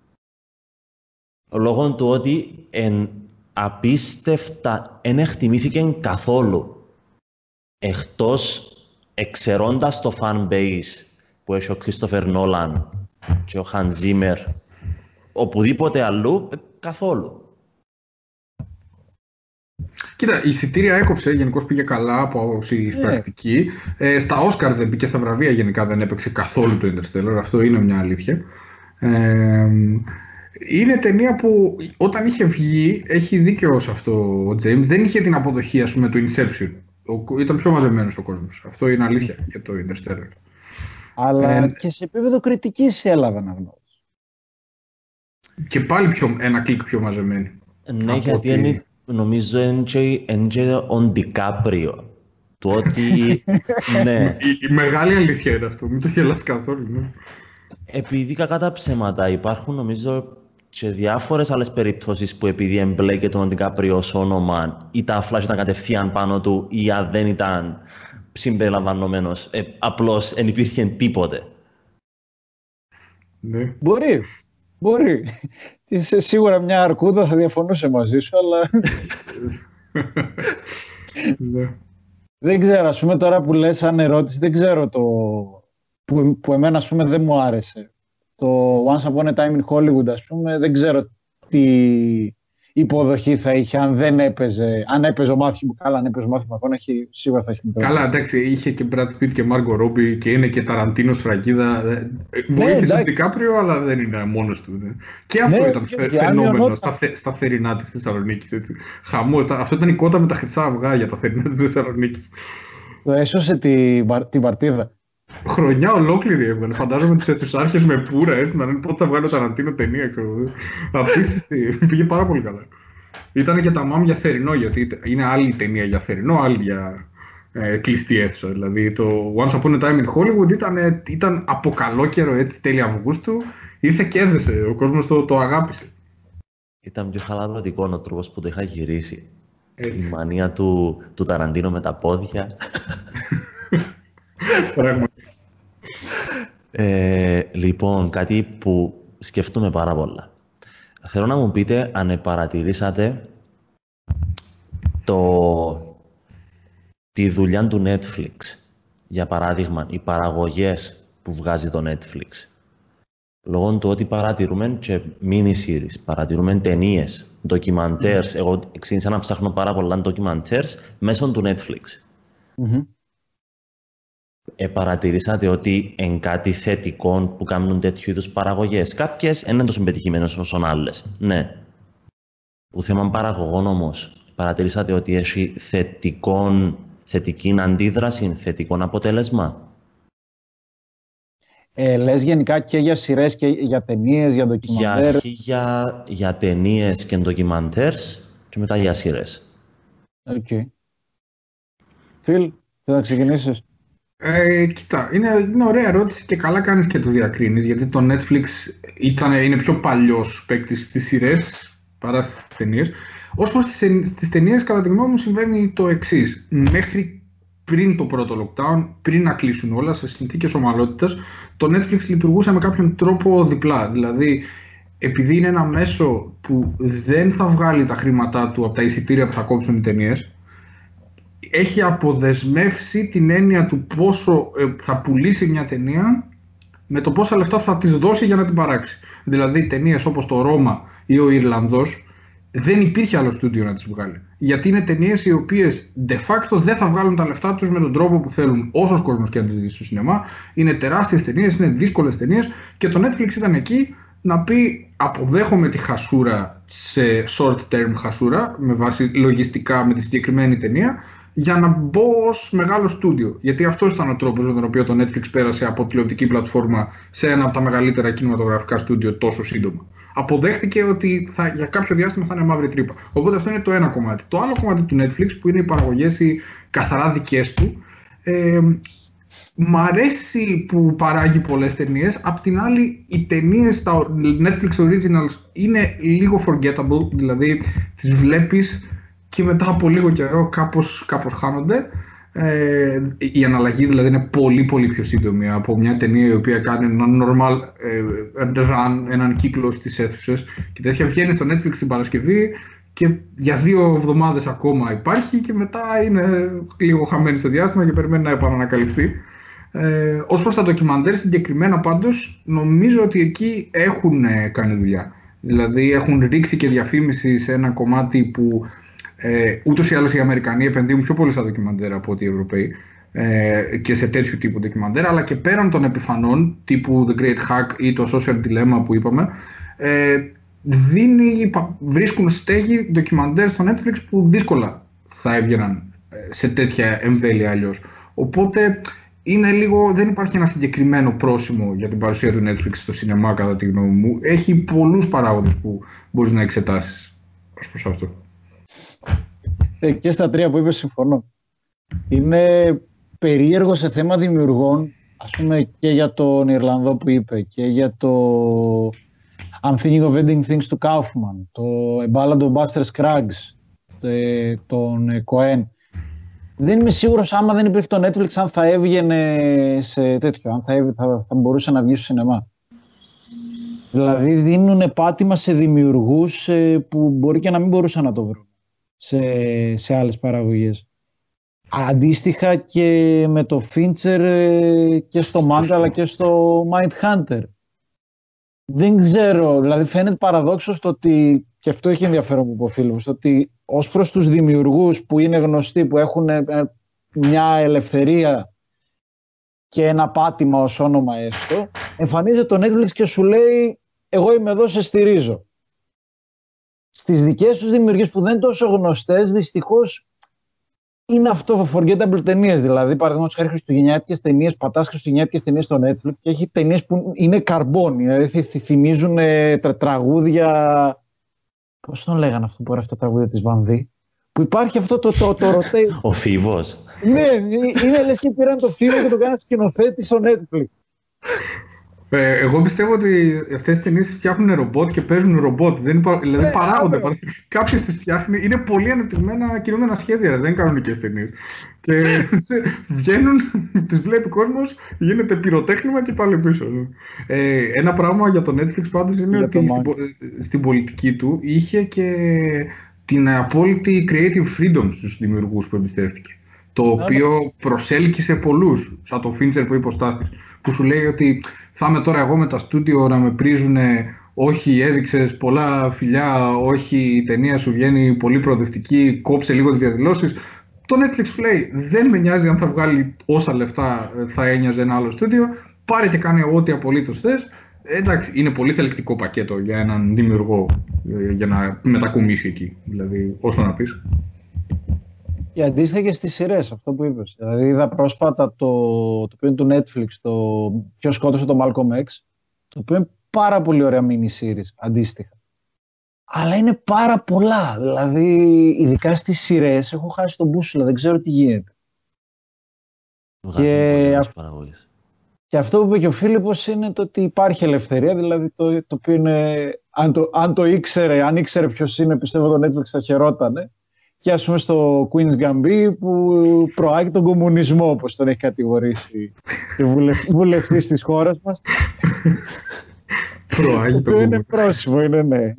Λόγω του ότι εν απίστευτα εν εκτιμήθηκε καθόλου. Εκτός εξαιρώντας το fan base που έχει ο Christopher Nolan και ο Hans Zimmer, οπουδήποτε αλλού, καθόλου. Κοίτα, η εισιτήρια έκοψε, γενικώς πήγε καλά από άποψη yeah. πρακτική. Ε, στα Oscar δεν πήγε, στα βραβεία γενικά δεν έπαιξε καθόλου το Interstellar, αυτό είναι μια αλήθεια. Ε, είναι ταινία που όταν είχε βγει, έχει δίκαιο σε αυτό ο James, δεν είχε την αποδοχή ας πούμε του Inception. Ο, ήταν πιο μαζεμένος ο κόσμος. Αυτό είναι αλήθεια mm. για το Interstellar. Αλλά ε, και σε επίπεδο κριτικής έλαβε αναγνώριση. Και πάλι πιο, ένα κλικ πιο μαζεμένη. Ναι, γιατί ότι... είναι, νομίζω είναι ο Ντικάπριο. Το ότι, ναι. Η, η μεγάλη αλήθεια είναι αυτό, μην το γελάς καθόλου. Ναι. Επειδή κακά τα ψέματα υπάρχουν, νομίζω και διάφορες άλλες περιπτώσεις που επειδή εμπλέκεται ο Ντικάπριο ως όνομα ή τα flash ήταν κατευθείαν πάνω του ή αν δεν ήταν συμπεριλαμβανομένος, ε, απλώς δεν υπήρχε τίποτε. Ναι. Μπορεί, μπορεί. Είσαι σίγουρα μια αρκούδα, θα διαφωνούσε μαζί σου, αλλά... Ναι. Δεν ξέρω, ας πούμε, τώρα που λες σαν ερώτηση, δεν ξέρω το... που, που εμένα, ας πούμε, δεν μου άρεσε. Το Once Upon a Time in Hollywood, ας πούμε, δεν ξέρω τι υποδοχή θα είχε αν δεν έπαιζε, αν έπαιζε ο Μάθιου, καλά, αν έπαιζε ο Μάθιου Μακκόναχι, σίγουρα θα έχει μικρό. Καλά, εντάξει, είχε και Brad Pitt και Margot Robbie και είναι και Ταραντίνος φραγίδα. Βοήθησε τον Ντικάπριο, αλλά δεν είναι μόνος του. Ναι. Και αυτό ναι, ήταν και φαινόμενο στα, στα θερινά της Θεσσαλονίκης. Χαμός. Αυτό ήταν η κότα με τα χρυσά αυγά για τα θερινά της Θεσσαλονίκης. Το έσωσε την, την παρτίδα. Χρονιά ολόκληρη έβγαλε. Φαντάζομαι τους άρχες με πουρα, έτσι, να λένε πότε θα βγάλει ο Ταραντίνο ταινία, ξέρω. Απίστευτη. Πήγε πάρα πολύ καλά. Ήταν και τα μάμ για θερινό, γιατί είναι άλλη ταινία για θερινό, άλλη για ε, κλειστή αίθουσα. Δηλαδή το Once Upon a Time in Hollywood ήταν, ήταν από καλό καιρό, έτσι, τέλη Αυγούστου. Ήρθε και έδεσε, ο κόσμος το, το αγάπησε. Ήταν πιο χαλαρωτικό ο τρόπος που το είχα γυρίσει. Έτσι. Η μανία του, του Ταραντίνο με τα πόδια. Πράγματι. ε, λοιπόν, κάτι που σκεφτούμε πάρα πολλά. Θέλω να μου πείτε αν παρατηρήσατε το... τη δουλειά του Netflix. Για παράδειγμα, οι παραγωγές που βγάζει το Netflix. Λόγω του ότι παρατηρούμε και mini-series, παρατηρούμε ταινίες, documentaires. Mm. Εγώ ξεκίνησα να ψάχνω πάρα πολλά documentaires μέσω του Netflix. Mm-hmm. Ε, παρατηρήσατε ότι εν κάτι θετικό που κάνουν τέτοιου είδους παραγωγές. Κάποιες δεν είναι τόσο πετυχημένες όσο άλλες. Ναι. Που θέμα παραγωγών όμως, παρατηρήσατε ότι έχει θετικόν, θετική αντίδραση, θετικό αποτέλεσμα. Ε, λες γενικά και για σειρές και για ταινίες, για ντοκιμαντέρ. Για, για, για ταινίες και ντοκιμαντέρς και μετά για σειρές. Οκ. Okay. Φιλ, θέλω να ξεκινήσεις. Ε, κοίτα, είναι, είναι ωραία ερώτηση και καλά κάνεις και το διακρίνεις, γιατί το Netflix ήταν, είναι πιο παλιός παίκτης στις σειρές παρά στις ταινίες. Ως προς τις, τις ταινίες, κατά τη γνώμη μου, συμβαίνει το εξής. Μέχρι πριν το πρώτο lockdown, πριν να κλείσουν όλα, σε συνθήκες ομαλότητας, το Netflix λειτουργούσε με κάποιον τρόπο διπλά. Δηλαδή, επειδή είναι ένα μέσο που δεν θα βγάλει τα χρήματά του από τα εισιτήρια που θα κόψουν οι ταινίες, έχει αποδεσμεύσει την έννοια του πόσο θα πουλήσει μια ταινία με το πόσα λεφτά θα της δώσει για να την παράξει. Δηλαδή ταινίες όπως το Ρώμα ή ο Ιρλανδός δεν υπήρχε άλλο στούντιο να τις βγάλει. Γιατί είναι ταινίες οι οποίες de facto δεν θα βγάλουν τα λεφτά τους με τον τρόπο που θέλουν όσος κόσμος και να τις δει στο σινεμά. Είναι τεράστιες ταινίες, είναι δύσκολες ταινίες και το Netflix ήταν εκεί να πει αποδέχομαι τη χασούρα σε short term χασούρα με βάση λογιστικά με τη συγκεκριμένη ταινία, για να μπω ως μεγάλο στούντιο. Γιατί αυτός ήταν ο τρόπος με τον οποίο το Netflix πέρασε από τηλεοπτική πλατφόρμα σε ένα από τα μεγαλύτερα κινηματογραφικά στούντιο τόσο σύντομα. Αποδέχτηκε ότι θα, για κάποιο διάστημα θα είναι μαύρη τρύπα. Οπότε αυτό είναι το ένα κομμάτι. Το άλλο κομμάτι του Netflix, που είναι οι παραγωγές οι καθαρά δικές του, ε, μ' αρέσει που παράγει πολλές ταινίες. Απ' την άλλη, οι ταινίες, τα Netflix Originals, είναι λίγο forgettable, δηλαδή τις βλέπεις και μετά από λίγο καιρό κάπως, κάπως χάνονται. Ε, η αναλλαγή δηλαδή είναι πολύ πολύ πιο σύντομη από μια ταινία η οποία κάνει ένα normal ε, run, έναν κύκλο στις αίθουσες και τέτοια. Βγαίνει στο Netflix την Παρασκευή και για δύο εβδομάδες ακόμα υπάρχει και μετά είναι λίγο χαμένη στο διάστημα και περιμένει να επανανακαλυφθεί. Ε, ως προς τα ντοκιμαντέρ συγκεκριμένα πάντως, νομίζω ότι εκεί έχουν κάνει δουλειά. Δηλαδή έχουν ρίξει και διαφήμιση σε ένα κομμάτι που Ε, ούτως ή άλλως οι Αμερικανοί επενδύουν πιο πολύ στα ντοκιμαντέρ από ότι οι Ευρωπαίοι ε, και σε τέτοιου τύπου ντοκιμαντέρ, αλλά και πέραν των επιφανών τύπου The Great Hack ή το Social Dilemma που είπαμε, ε, δίνει, βρίσκουν στέγη ντοκιμαντέρ στο Netflix που δύσκολα θα έβγαιναν σε τέτοια εμβέλεια αλλιώς. Οπότε είναι λίγο, δεν υπάρχει ένα συγκεκριμένο πρόσημο για την παρουσία του Netflix στο σινεμά, κατά τη γνώμη μου. Έχει πολλούς παράγοντες που μπορείς να εξετάσεις ως προς αυτό. Ε, και στα τρία που είπε συμφωνώ. Είναι περίεργο σε θέμα δημιουργών, ας πούμε και για τον Ιρλανδό που είπε και για το I'm thinking of ending things to Kaufman, το A Ballad of Buster Scruggs, τον Cohen. Δεν είμαι σίγουρος άμα δεν υπήρχε το Netflix αν θα έβγαινε σε τέτοιο, αν θα, έβγαινε, θα, θα μπορούσε να βγει στο σινεμά. Δηλαδή δίνουν πάτημα σε δημιουργούς που μπορεί και να μην μπορούσαν να το βρουν σε, σε άλλες παραγωγές. Αντίστοιχα και με το Fincher και στο Manga αλλά και στο Mindhunter. Δεν ξέρω, δηλαδή φαίνεται παραδόξως το ότι, και αυτό έχει ενδιαφέρον που είπε ο Φίλιππος, ότι ως προς τους δημιουργούς που είναι γνωστοί, που έχουν μια ελευθερία και ένα πάτημα ως όνομα έστω, εμφανίζεται το Netflix και σου λέει εγώ είμαι εδώ, σε στηρίζω. Στις δικές τους δημιουργίες που δεν είναι τόσο γνωστές, δυστυχώς είναι αυτό forgettable ταινίες. Δηλαδή, παραδείγματος χάρη χριστουγεννιάτικες ταινίες, πατάς χριστουγεννιάτικες ταινίες στο Netflix και έχει ταινίες που είναι καρμπόνι. Δηλαδή, θυμίζουν ε, τρα, τραγούδια. Πώς τον λέγανε αυτό που έγραφε τα τραγούδια της Βανδύ. Που υπάρχει αυτό το, το, το rotate. Ο Φίβος. Ναι, είναι λες και πήραν το Φίβο και το κάναν σκηνοθέτη στο Netflix. Ε, εγώ πιστεύω ότι αυτές τις ταινίες φτιάχνουν ρομπότ και παίζουν ρομπότ. Δεν υπά... Δηλαδή ε, παράγονται. Παρά... Κάποιες τις φτιάχνουν. Είναι πολύ ανεπτυγμένα κινούμενα σχέδια. Δεν είναι κανονικές ταινίες. Και βγαίνουν, τις βλέπει ο κόσμος, γίνεται πυροτέχνημα και πάλι πίσω. Ε, ένα πράγμα για το Netflix πάντως είναι για ότι στην, στην πολιτική του είχε και την απόλυτη creative freedom στους δημιουργούς που εμπιστεύτηκε. Το οποίο προσέλκυσε πολλούς, σαν το Fincher που είπε ο Στάθης, που σου λέει ότι θα είμαι τώρα εγώ με τα στούντιο να με πρίζουνε, όχι έδειξες πολλά φιλιά, όχι η ταινία σου βγαίνει πολύ προοδευτική, κόψε λίγο τις διαδηλώσεις. Το Netflix σου λέει δεν με νοιάζει αν θα βγάλει όσα λεφτά θα ένοιαζε ένα άλλο στούντιο, πάρε και κάνε ό,τι απολύτως θες. Εντάξει, είναι πολύ θελκτικό πακέτο για έναν δημιουργό για να μετακομίσει εκεί, δηλαδή όσο να πεις. Και αντίστοιχα και στις σειρές, αυτό που είπες. Δηλαδή είδα πρόσφατα το, το οποίο είναι του Netflix, το ποιος σκότωσε το Malcolm X, το οποίο είναι πάρα πολύ ωραία mini series, αντίστοιχα. Αλλά είναι πάρα πολλά, δηλαδή ειδικά στις σειρές έχω χάσει τον μπούσουλα, δεν ξέρω τι γίνεται. Και, και αυτό που είπε και ο Φίλιππος είναι το ότι υπάρχει ελευθερία, δηλαδή το, το οποίο είναι, αν το, αν το ήξερε, αν ήξερε ποιος είναι, πιστεύω το Netflix θα χαιρότανε. Και ας πούμε στο Queen's Gambit που προάγει τον κομμουνισμό, όπως τον έχει κατηγορήσει και βουλευ... βουλευτής της χώρας μας. Προάγει τον είναι πρόσημο, είναι ναι.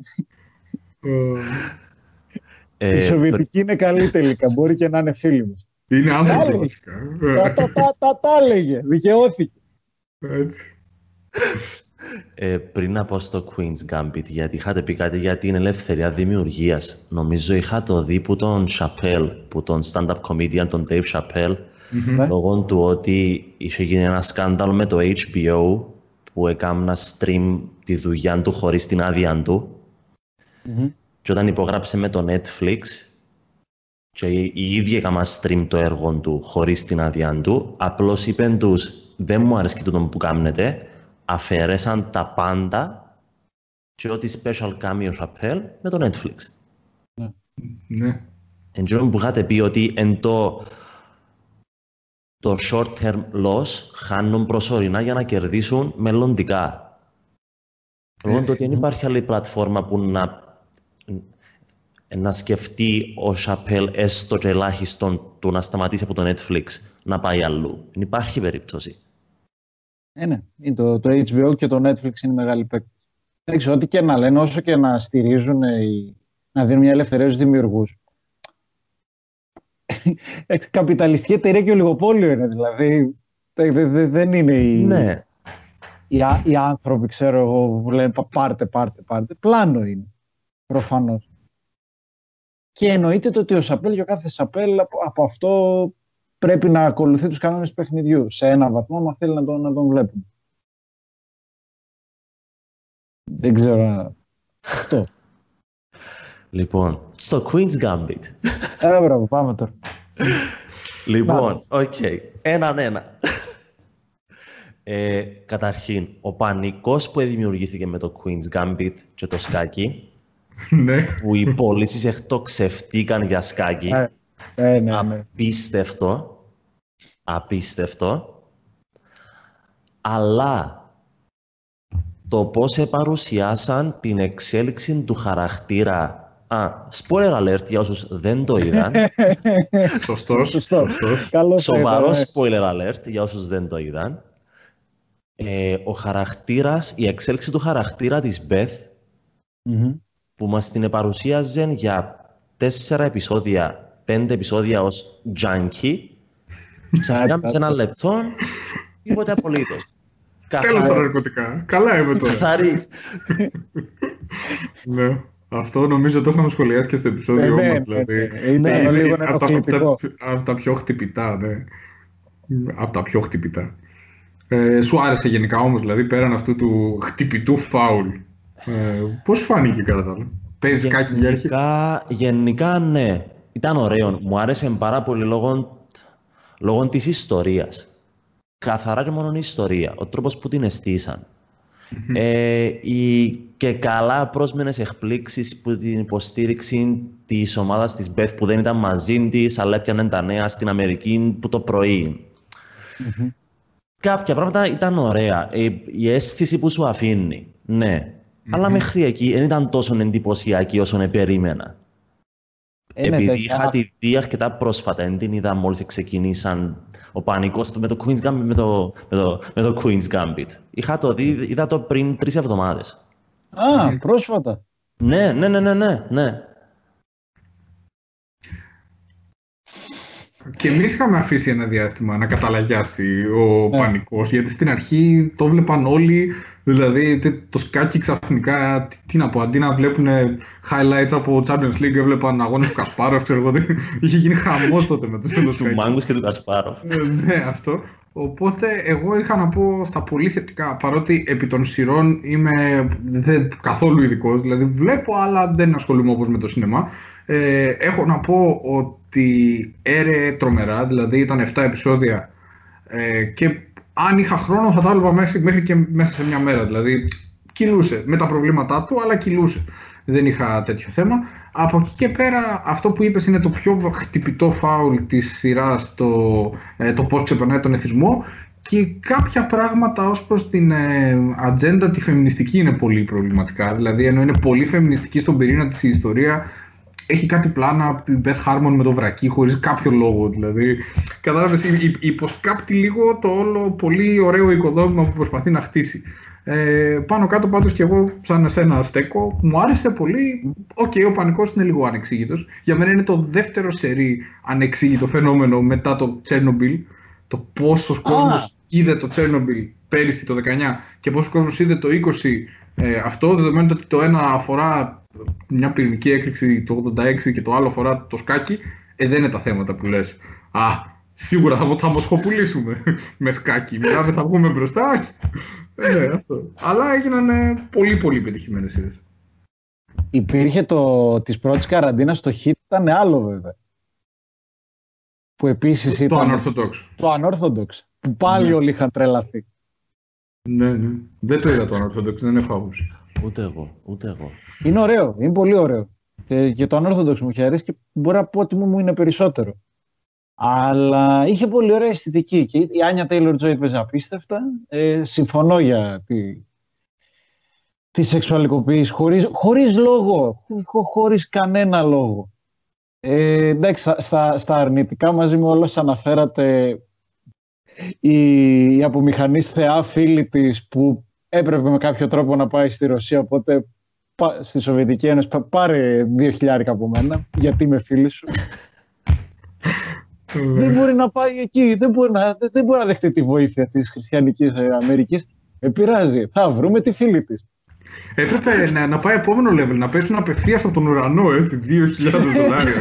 Ε, Η Σοβιετική είναι καλή τελικά, μπορεί και να είναι φίλοι μας. Είναι άνθρωποι βασικά. Τα έλεγε, δικαιώθηκε. Έτσι. Ε, πριν να πω στο Queen's Gambit, γιατί είχατε πει κάτι για την ελευθερία δημιουργίας. Νομίζω είχα το δει που τον Chappelle, που τον stand-up comedian, τον Dave Chappelle, mm-hmm. λόγω του ότι είχε γίνει ένα σκάνδαλο με το H B O που έκανα stream τη δουλειά του χωρίς την άδεια του. Mm-hmm. Και όταν υπογράψε με το Netflix και οι ίδιοι έκανα stream το έργο του χωρίς την άδεια του, απλώς είπαν τους δεν μου αρέσει και τούτο που κάνετε, αφαιρέσαν τα πάντα και ό,τι special cameo Chappelle με το Netflix. Ναι. Ναι. Εν τω που είχατε πει ότι εν το, το short term loss χάνουν προσωρινά για να κερδίσουν μελλοντικά. Λόγω του ότι δεν υπάρχει άλλη πλατφόρμα που να, να σκεφτεί ο Chappelle έστω και ελάχιστον του να σταματήσει από το Netflix να πάει αλλού. Δεν υπάρχει περίπτωση. Ε, ναι, είναι το, το H B O και το Netflix είναι μεγάλη παίκτη. Δεν ξέρω, ό,τι και να λένε, όσο και να στηρίζουν, οι, να δίνουν μια ελευθερία στους δημιουργούς. Καπιταλιστική εταιρεία και ολιγοπόλιο είναι, δηλαδή δε, δε, δεν είναι οι, ναι. οι, οι άνθρωποι, ξέρω εγώ, που λένε πάρτε, πάρτε, πάρτε. Πλάνο είναι, προφανώς. Και εννοείται το ότι ο Chappelle και ο κάθε Chappelle από, από αυτό πρέπει να ακολουθεί τους κανόνες του παιχνιδιού σε ένα βαθμό, άμα θέλει να τον, να τον βλέπουμε. Δεν ξέρω. Αυτό. Λοιπόν, στο Queen's Gambit. Έλα, μπράβο, πάμε τώρα. Λοιπόν, οκ. Okay. Έναν ένα. Ε, καταρχήν, ο πανικός που δημιουργήθηκε με το Queen's Gambit και το σκάκι, που οι πωλήσεις εκτοξευτήκαν για σκάκι, ε, ε, ναι, ναι. απίστευτο, απίστευτο, αλλά το πώς επαρουσιάσαν την εξέλιξη του χαρακτήρα. Α, spoiler alert για όσους δεν το είδαν. Σωστός. Σωστό. Καλώς Σοβαρό το spoiler alert για όσους δεν το είδαν. Ε, ο χαρακτήρας, η εξέλιξη του χαρακτήρα της Beth, mm-hmm. που μας την επαρουσίαζε για τέσσερα επεισόδια, πέντε επεισόδια ως junkie, ξαφνικά σε ένα λεπτό, τίποτε απολύτως. Τέλος τα ναρκωτικά. Καλά είμαι τώρα. Καθαρή. Ναι. Αυτό νομίζω το είχαμε σχολιάσει και στο επεισόδιο ναι, μας. Ναι, δηλαδή. ναι, ναι, είναι λίγο από, τα, από, από τα πιο χτυπητά, ναι. Από τα πιο χτυπητά. Ε, σου άρεσε γενικά όμως, δηλαδή, πέραν αυτού του χτυπητού φάουλ. Ε, πώς φάνηκε κατά τα άλλα? Παίζεις κάτι για αρχή? Γενικά, ναι. Ήταν ωραίο. Μου άρεσε πάρα πολύ λόγω, λόγω της ιστορίας. Καθαρά και μόνο η ιστορία. Ο τρόπος που την εστίσαν. Mm-hmm. Ε, οι και καλά πρόσμενες εκπλήξεις που την υποστήριξη της ομάδας της Beth που δεν ήταν μαζί της, αλλά έπιανε τα νέα στην Αμερική που το πρωί. Mm-hmm. Κάποια πράγματα ήταν ωραία. Ε, η αίσθηση που σου αφήνει, ναι. Mm-hmm. Αλλά μέχρι εκεί δεν ήταν τόσο εντυπωσιακή όσο περίμενα. Ε, Επειδή ναι, είχα τη δει αρκετά πρόσφατα, δεν την είδα μόλις ξεκινήσαν ο πανικός με το Queen's Gambit, με το, με το, με το Queen's Gambit. Είχα το δει, είδα το πριν τρεις εβδομάδες. Α, mm. πρόσφατα. Ναι, ναι, ναι, ναι, ναι, ναι. Και εμείς είχαμε αφήσει ένα διάστημα να καταλαγιάσει ο yeah. πανικός, γιατί στην αρχή το βλέπαν όλοι, δηλαδή το σκάκι ξαφνικά, τι, τι να πω, αντί να βλέπουν highlights από Champions League, έβλεπαν αγώνες του Κασπάροφ, ξέρω εγώ, είχε γίνει χαμός τότε με το σκάκι. Του Μάγκους και του Κασπάροφ. Ναι, αυτό. Οπότε εγώ είχα να πω στα πολύ θετικά, παρότι επί των σειρών είμαι δεν, καθόλου ειδικός, δηλαδή βλέπω αλλά δεν ασχολούμαι όπως με το σινεμά. Ε, έχω να πω ότι έρεε τρομερά, δηλαδή ήταν επτά επεισόδια ε, και αν είχα χρόνο θα τα έλαβα μέχρι, μέχρι και μέσα σε μια μέρα, δηλαδή κυλούσε με τα προβλήματά του, αλλά κυλούσε, δεν είχα τέτοιο θέμα. Από εκεί και πέρα αυτό που είπες είναι το πιο χτυπητό φάουλ της σειράς, το, ε, το πώς ξεπερνάει τον εθισμό, και κάποια πράγματα ως προς την ε, ατζέντα τη φεμινιστική είναι πολύ προβληματικά, δηλαδή ενώ είναι πολύ φεμινιστική στον πυρήνα της η ιστορία, έχει κάτι πλάνα από την Beth Harmon με το βρακί χωρίς κάποιο λόγο, δηλαδή κατάλαβες, υποσκάπτει λίγο το όλο πολύ ωραίο οικοδόμημα που προσπαθεί να χτίσει. Ε, πάνω κάτω πάντως και εγώ σαν εσένα στέκω, μου άρεσε πολύ. Οκ, okay, ο πανικός είναι λίγο ανεξήγητος. Για μένα είναι το δεύτερο σερί ανεξήγητο φαινόμενο μετά το Τσέρνομπιλ. Το πόσος ah. κόσμος είδε το Τσέρνομπιλ πέρυσι το δεκαεννιά και πόσος κόσμος είδε το είκοσι ε, αυτό, δεδομένου ότι το ένα αφορά μια πυρηνική έκρηξη το ογδόντα έξι και το άλλο αφορά το σκάκι, ε, δεν είναι τα θέματα που λες. Α, σίγουρα θα, θα μοσχοπουλήσουμε με σκάκι, μιλάμε, θα βγούμε μπροστά. Ναι, αυτό. Αλλά έγιναν πολύ πολύ πετυχημένες σειρές. Υπήρχε το της πρώτης καραντίνας, το hit ήταν άλλο βέβαια. Που επίσης το, ήταν... Το Unorthodox. Το Unorthodox. Που πάλι ναι. όλοι είχαν τρελαθεί. Ναι, ναι. Δεν το είδα το Unorthodox, δεν έχω άποψη. Ούτε εγώ, ούτε εγώ. Είναι ωραίο, είναι πολύ ωραίο. Και, και το Unorthodox μου είχε αρέσει και μπορώ να πω ότι μου είναι περισσότερο. Αλλά είχε πολύ ωραία αισθητική και η Άνια Τέιλορ-Τζόι έπαιζε απίστευτα. Ε, συμφωνώ για τη, τη σεξουαλικοποίηση χωρίς, χωρίς λόγο, χω, χωρίς κανένα λόγο. Ε, εντάξει, στα, στα, στα αρνητικά μαζί με όλα αναφέρατε η, η απομηχανής θεά φίλη της που έπρεπε με κάποιο τρόπο να πάει στη Ρωσία, οπότε πά, στη Σοβιετική Ένωση πάρε δύο χιλιάρικα από μένα, γιατί είμαι φίλη σου. Δεν μπορεί να πάει εκεί, δεν μπορεί να, δεν μπορεί να δεχτεί τη βοήθεια της χριστιανικής Αμερικής. Δεν πειράζει, θα βρούμε τη φίλη της. Έπρεπε να, να πάει επόμενο level, να πέσουν απευθείας από τον ουρανό, έτσι, δύο χιλιάδες δολάρια.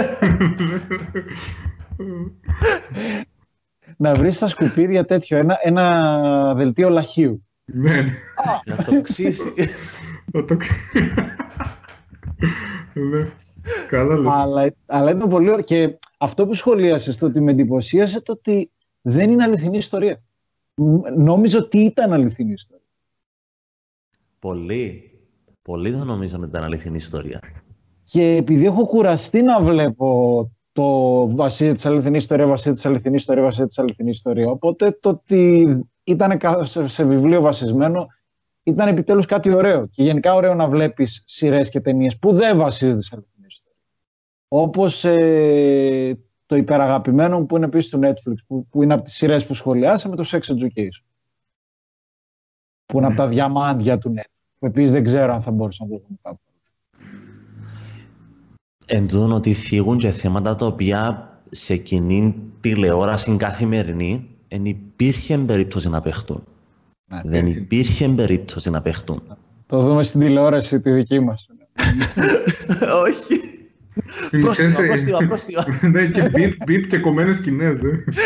Να βρεις στα σκουπίδια τέτοιο, ένα, ένα δελτίο λαχείου. Ναι. Να το ξύσει. Να το ξύσει. Ναι. Καλά λέω. Αλλά, αλλά ήταν πολύ ωραίο. Και αυτό που σχολίασες, το ότι με εντυπωσίασε το ότι δεν είναι αληθινή ιστορία. Νόμιζα ότι ήταν αληθινή ιστορία. Πολύ. Πολύ το νόμιζα ότι ήταν αληθινή ιστορία. Και επειδή έχω κουραστεί να βλέπω το βασίλειο της αληθινής ιστορία, βασίλειο της αληθινής ιστορία, βασίλειο της αληθινής ιστορία. Οπότε το ότι ήταν σε βιβλίο βασισμένο ήταν επιτέλους κάτι ωραίο. Και γενικά ωραίο να βλέπεις σειρές και ταινίες που δεν βασίζονται σε αληθινή ιστορία. Όπως ε, το υπεραγαπημένο μου που είναι επίσης του Netflix, που, που είναι από τις σειρές που σχολιάσαμε, το Sex Education. Που είναι mm. από τα διαμάντια του Netflix. Που επίσης δεν ξέρω αν θα μπορούσα να το δούμε κάπου. Εν τούτον ότι θίγουν και θέματα τα οποία σε κοινή τηλεόραση καθημερινή δεν υπήρχε περίπτωση να παιχτούν. Ναι, δεν έτσι. υπήρχε περίπτωση να παιχτούν. Το δούμε στην τηλεόραση τη δική μας. Όχι. Πρόστιμα, πρόστιμα, πρόστιμα. Ναι, και μπιπ και κομμένες σκηνές.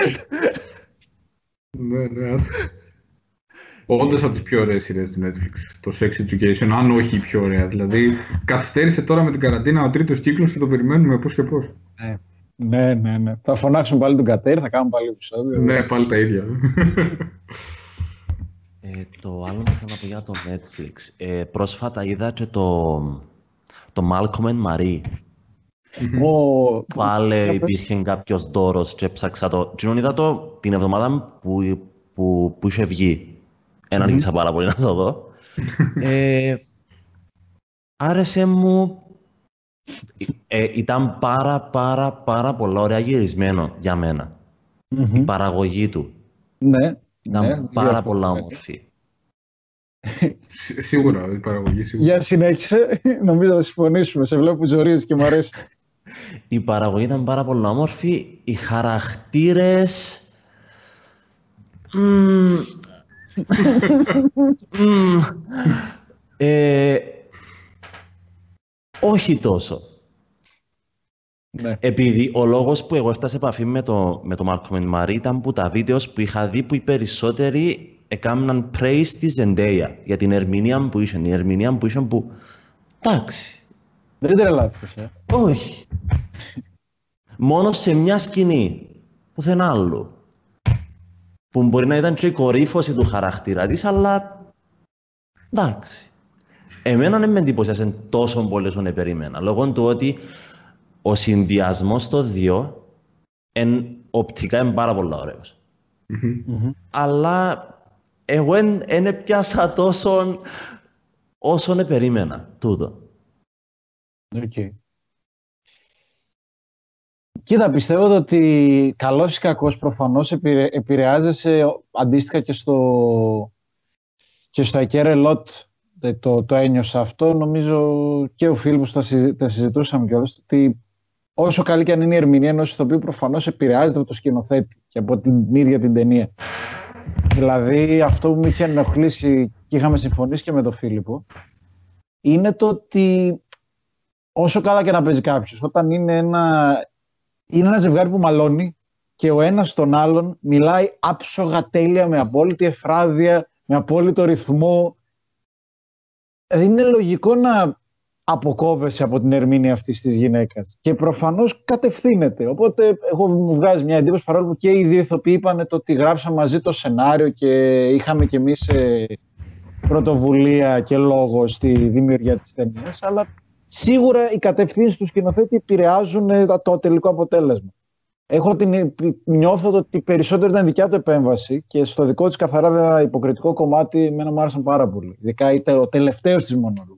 Ναι, ναι, ας. Όντως από τις πιο ωραίες σειρές του Netflix, το Sex Education, αν όχι η πιο ωραία. Δηλαδή, καθυστέρησε τώρα με την καραντίνα ο τρίτος κύκλος και το περιμένουμε πώς και πώς. Ναι, ναι, ναι. Θα φωνάξουν πάλι τον Κατέρ, θα κάνουν πάλι επεισόδιο. Ναι, πάλι τα ίδια. Ε, το άλλο που θέλω να πω για το Netflix. Ε, πρόσφατα είδα και το, το Malcolm and Marie. Oh, πάλι υπήρχε κάποιος δώρος και έψαξα το. Και είδα το την εβδομάδα που, που, που είχε βγει. Ένα mm-hmm. ανοίξα πάρα πολύ να το δω. ε, άρεσε μου. Ε, ήταν πάρα πάρα πάρα πολλά ωραία γυρισμένο για μένα. Mm-hmm. Η παραγωγή του. Ναι. Ήταν ναι, πάρα πολλά όμορφη. Σίγουρα η παραγωγή. Σίγουρα. Για συνέχισε. Νομίζω θα συμφωνήσουμε. Σε βλέπω ζωρίες και μου αρέσει. Η παραγωγή ήταν πάρα πολλά όμορφη. Οι χαρακτήρες... mm. mm. ε, όχι τόσο. Ναι. Επειδή ο λόγος που εγώ έφτασα σε επαφή με το, με το Malcolm and Marie ήταν που τα βίντεο που είχα δει που οι περισσότεροι έκαναν praise τη Zendaya για την ερμηνεία που είχε. Η ερμηνεία που είχε που... Εντάξει. Δεν τρελάθηκες, ε. Όχι. Μόνο σε μια σκηνή. Πουθενά άλλου. Που μπορεί να ήταν και η κορύφωση του χαρακτήρα της, αλλά... Εντάξει. Εμένα δεν με εντυπωσιάσε τόσο πολύ όσο περίμενα. Λόγω του ότι ο συνδυασμός των δύο εν, οπτικά είναι πάρα πολύ ωραίος. Mm-hmm. Αλλά εγώ δεν έπιασα τόσο όσο περίμενα τούτο. Okay. Κοίτα, πιστεύω ότι καλός ή κακός προφανώς επηρεάζεσαι αντίστοιχα και στο, και στο I Care A Lot. Το, το ένιωσα αυτό. Νομίζω και ο Φίλιππος τα, συζη, τα συζητούσαμε κιόλας, ότι όσο καλή και αν είναι η ερμηνεία ενός ηθοποιού, προφανώς επηρεάζεται από το σκηνοθέτη και από την ίδια την ταινία. Δηλαδή, αυτό που με είχε ενοχλήσει και είχαμε συμφωνήσει και με τον Φίλιππο, είναι το ότι όσο καλά και να παίζει κάποιος, όταν είναι ένα, είναι ένα ζευγάρι που μαλώνει και ο ένας τον άλλον μιλάει άψογα τέλεια, με απόλυτη εφράδια, με απόλυτο ρυθμό, δηλαδή είναι λογικό να αποκόβεσαι από την ερμηνεία αυτής της γυναίκας. Και προφανώς κατευθύνεται. Οπότε, εγώ μου βγάζει μια εντύπωση, παρόλο που και οι δύο ηθοποιοί είπαν το ότι γράψαμε μαζί το σενάριο και είχαμε κι εμείς ε, πρωτοβουλία και λόγο στη δημιουργία της ταινίας, αλλά σίγουρα οι κατευθύνσεις του σκηνοθέτη επηρεάζουν το τελικό αποτέλεσμα. Έχω την, νιώθω ότι περισσότερο ήταν δικιά του επέμβαση και στο δικό της καθαρά υποκριτικό κομμάτι εμένα μου άρεσαν πάρα πολύ. Ειδικά ο τελευταίος της μονόλογου.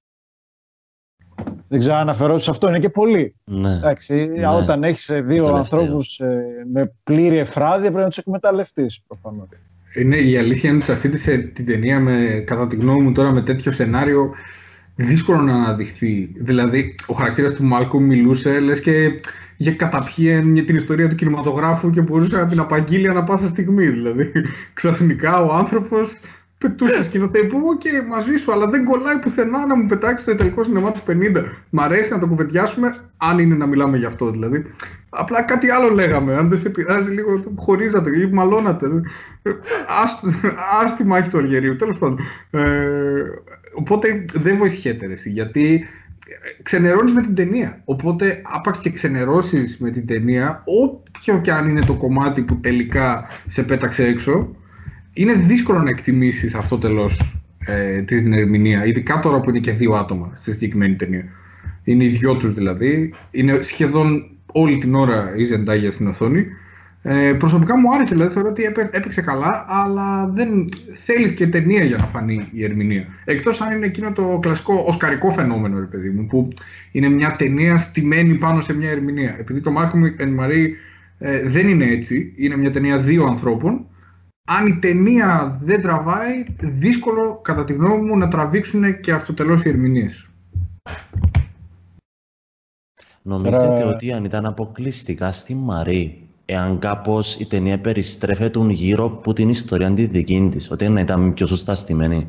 Δεν ξέρω αν αναφερόντουσαι σε αυτό, είναι και πολύ. Ναι. Εντάξει, ναι. Όταν έχεις δύο ανθρώπους ε, με πλήρη εφράδια πρέπει να τους εκμεταλλευτείς προφανώς. Είναι, η αλήθεια είναι σε αυτή την ταινία, με, κατά τη γνώμη μου τώρα, με τέτοιο σενάριο δύσκολο να αναδειχθεί. Δηλαδή, ο χαρακτήρας του Μάλκομ μιλούσε, λες και είχε καταπιεί την ιστορία του κινηματογράφου και μπορούσε να την απαγγείλει ανά πάσα στιγμή. Δηλαδή, ξαφνικά ο άνθρωπος πετούσε σκηνοθέτη που «ΟΚ, okay, μαζί σου, αλλά δεν κολλάει πουθενά να μου πετάξει το ιταλικό σινεμά του πενήντα. Μ' αρέσει να το κουβεντιάσουμε, αν είναι να μιλάμε γι' αυτό δηλαδή. Απλά κάτι άλλο λέγαμε. Αν δεν σε πειράζει, λίγο χωρίζατε ή μαλώνατε. Άστι μάχη του Αλγερίου, τέλος πάντων. Ε, οπότε δεν βοηθιέται ρε, γιατί ξενερώνεις με την ταινία. Οπότε, άπαξ και ξενερώσεις με την ταινία, όποιο και αν είναι το κομμάτι που τελικά σε πέταξε έξω, είναι δύσκολο να εκτιμήσεις αυτό τελώς ε, την ερμηνεία, ειδικά τώρα που είναι και δύο άτομα στη συγκεκριμένη ταινία. Είναι οι δυο τους δηλαδή, είναι σχεδόν όλη την ώρα η Ζεντάγια στην οθόνη Ε, προσωπικά μου άρεσε, δηλαδή θεωρώ ότι έπαι, έπαιξε καλά, αλλά δεν θέλεις και ταινία για να φανεί η ερμηνεία. Εκτός αν είναι εκείνο το κλασικό οσκαρικό φαινόμενο, ρε παιδί μου, που είναι μια ταινία στημένη πάνω σε μια ερμηνεία. Επειδή το Malcolm and Marie ε, δεν είναι έτσι, είναι μια ταινία δύο ανθρώπων. Αν η ταινία δεν τραβάει, δύσκολο κατά τη γνώμη μου να τραβήξουν και αυτοτελώς οι ερμηνείες. Νομίζετε ότι αν ήταν αποκλειστικά στη Μαρή, εάν κάπως η ταινία περιστρέφεται γύρω από την ιστορία τη δική της, ότι να ήταν πιο σωστά στημένη?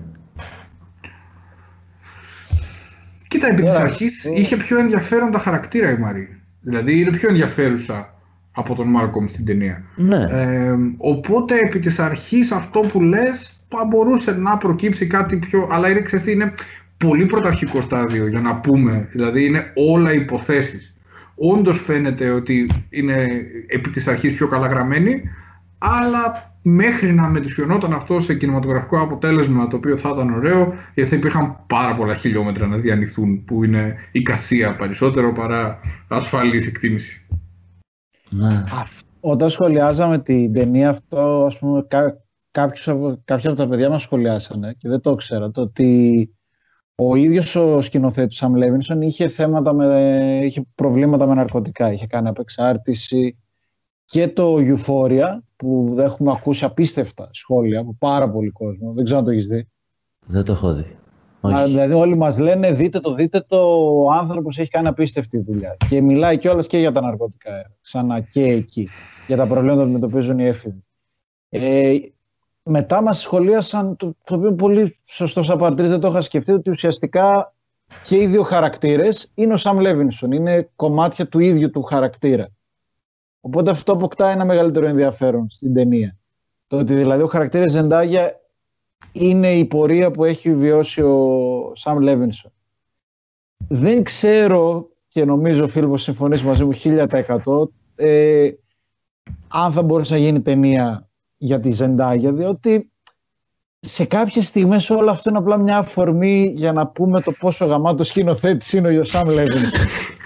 Κοίτα, επί της αρχής είχε πιο ενδιαφέροντα χαρακτήρα η Μαρή. Δηλαδή είναι πιο ενδιαφέρουσα από τον Μάλκομ στην ταινία. Ναι. Ε, οπότε επί της αρχής αυτό που λες θα μπορούσε να προκύψει κάτι πιο... Αλλά είναι, ξέρεις, είναι πολύ πρωταρχικό στάδιο για να πούμε. Δηλαδή είναι όλα υποθέσεις. Όντως φαίνεται ότι είναι επί της αρχής πιο καλά γραμμένη, αλλά μέχρι να μετουσιωνόταν αυτό σε κινηματογραφικό αποτέλεσμα, το οποίο θα ήταν ωραίο, γιατί θα υπήρχαν πάρα πολλά χιλιόμετρα να διανυθούν, που είναι εικασία περισσότερο παρά ασφαλής εκτίμηση. Ναι. Όταν σχολιάζαμε την ταινία αυτό, ας πούμε, κά, κάποιους, κάποια από τα παιδιά μας σχολιάσανε και δεν το ήξερα, το ότι ο ίδιος ο σκηνοθέτης Sam Levinson είχε, θέματα με, είχε προβλήματα με ναρκωτικά, είχε κάνει απεξάρτηση, και το Euphoria που έχουμε ακούσει απίστευτα σχόλια από πάρα πολύ κόσμο, δεν ξέρω αν το έχεις δει. Δεν το έχω δει. Α, δηλαδή όλοι μας λένε δείτε το, δείτε το, ο άνθρωπος έχει κάνει απίστευτη δουλειά και μιλάει κιόλας και για τα ναρκωτικά, ξανά και εκεί, για τα προβλήματα που αντιμετωπίζουν οι έφηβοι. Ε, μετά μας σχολίασαν, το, το οποίο πολύ σωστό σαν παρτρίς, δεν το είχα σκεφτεί, ότι ουσιαστικά και οι δύο χαρακτήρες είναι ο Sam Levinson, είναι κομμάτια του ίδιου του χαρακτήρα. Οπότε αυτό αποκτά ένα μεγαλύτερο ενδιαφέρον στην ταινία. Το ότι δηλαδή ο χαρακτήρας Ζεντάγια είναι η πορεία που έχει βιώσει ο Sam Levinson. Δεν ξέρω, και νομίζω ο Φίλιππος συμφωνείς μαζί μου χίλια τοις εκατό, ε, αν θα μπορούσε να γίνει ταινία για τη Ζεντάγια, διότι σε κάποιες στιγμές όλο αυτό είναι απλά μια αφορμή για να πούμε το πόσο γαμάτος σκηνοθέτης είναι ο Sam Levinson.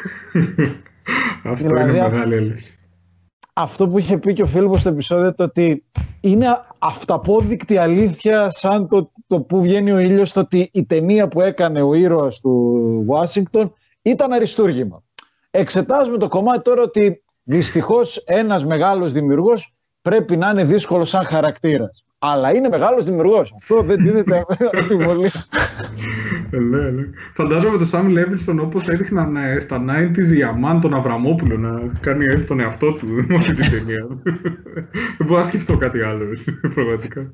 Αυτό δηλαδή, είναι μεγάλη αλήθεια. Αυτό που είχε πει και ο Φίλιππος στο επεισόδιο, το ότι είναι αυταπόδεικτη αλήθεια, σαν το, το που βγαίνει ο ήλιος, το ότι η ταινία που έκανε ο ήρωας του Ουάσιγκτον ήταν αριστούργημα. Εξετάζουμε το κομμάτι τώρα ότι δυστυχώς ένας μεγάλος δημιουργός πρέπει να είναι δύσκολος σαν χαρακτήρας. Αλλά είναι μεγάλος δημιουργός. Αυτό δεν δίδεται αμφιβολία. Ναι, ναι. Φαντάζομαι το Sam Levinson όπως έδειχναν στα ενενήντα η Αμάν τον Αβραμόπουλο να κάνει έτσι τον εαυτό του με αυτή την ταινία. Δεν μπορώ να σκεφτώ κάτι άλλο, πραγματικά.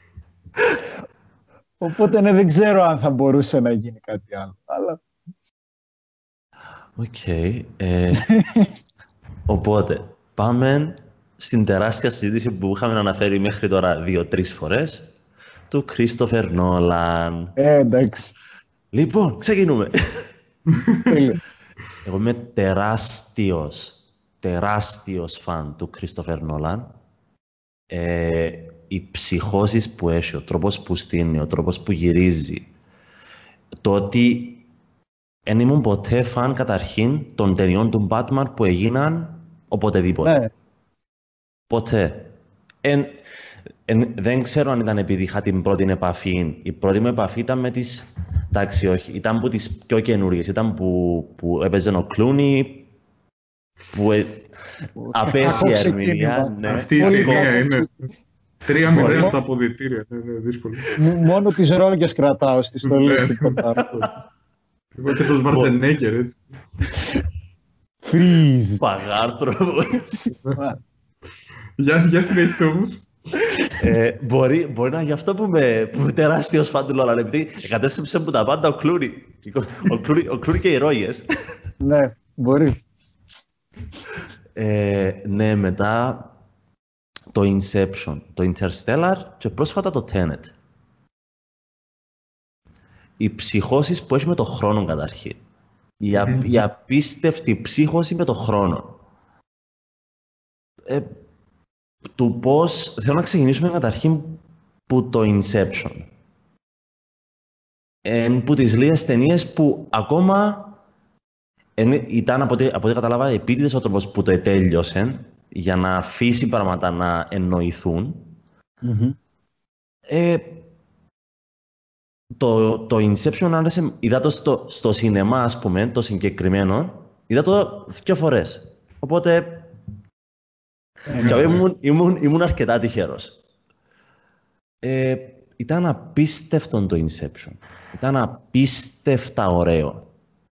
Οπότε ναι, δεν ξέρω αν θα μπορούσε να γίνει κάτι άλλο. Αλλά... Οκ. Okay, ε, οπότε, πάμε στην τεράστια συζήτηση που είχαμε αναφέρει μέχρι τώρα δύο-τρεις φορές, του Christopher Nolan. Ε, εντάξει. Λοιπόν, ξεκινούμε. Εγώ είμαι τεράστιος, τεράστιος φαν του Christopher Nolan. Ε, οι ψυχώσεις που έχει, ο τρόπος που στείνει, ο τρόπος που γυρίζει. Το ότι δεν ήμουν ποτέ φαν καταρχήν των ταινιών του Batman που έγιναν οποτεδήποτε. Ναι. Ποτέ. Εν, εν, δεν ξέρω αν ήταν επειδή είχα την πρώτη επαφή. Η πρώτη μου επαφή ήταν με τις... Εντάξει, όχι. Ήταν από τις πιο καινούργιες. Ήταν που, που έπαιζε ο Κλούνι, που ε, απέσια ερμηνεία. Ναι. Αυτή η ταινία είναι... Τρία μηδέν στα αποδυτήρια. Είναι δύσκολο. Μόνο τις ρόγες κρατάω στη στολή. Εγώ και το Σβαρτσενέγκερ, έτσι. Φρίζ. Παγάρθρωπος. Γεια, γεια συνέχισε όμως. ε, μπορεί, μπορεί να είναι γι' αυτό που είμαι, που είμαι τεράστιος φαν του Νόλαν, επειδή εγκατέστρεψε μου τα πάντα ο Κλούνι. Ο Κλούνι, ο Κλούνι και οι ρόγες. Ναι, μπορεί. Ε, ναι, μετά το Inception, το Interstellar και πρόσφατα το Tenet. Οι ψυχώσεις που έχει με το χρόνο καταρχήν. Η, α, mm-hmm. η απίστευτη ψύχωση με το χρόνο. Ε, του πώς... Θέλω να ξεκινήσουμε καταρχήν που το Inception. Εν που τις λίγες ταινίες που ακόμα εν, ήταν από ό,τι, από ό,τι κατάλαβα επίτηδες ο τρόπος που το ετέλειωσε για να αφήσει πράγματα να εννοηθούν. Mm-hmm. Ε, το, το Inception άρεσε, είδα το στο, στο σινεμά, ας πούμε, το συγκεκριμένο, είδα το δύο φορές. Οπότε, mm-hmm. ήμουν, ήμουν, ήμουν αρκετά τυχερός. Ε, ήταν απίστευτο το Inception. Ήταν απίστευτα ωραίο.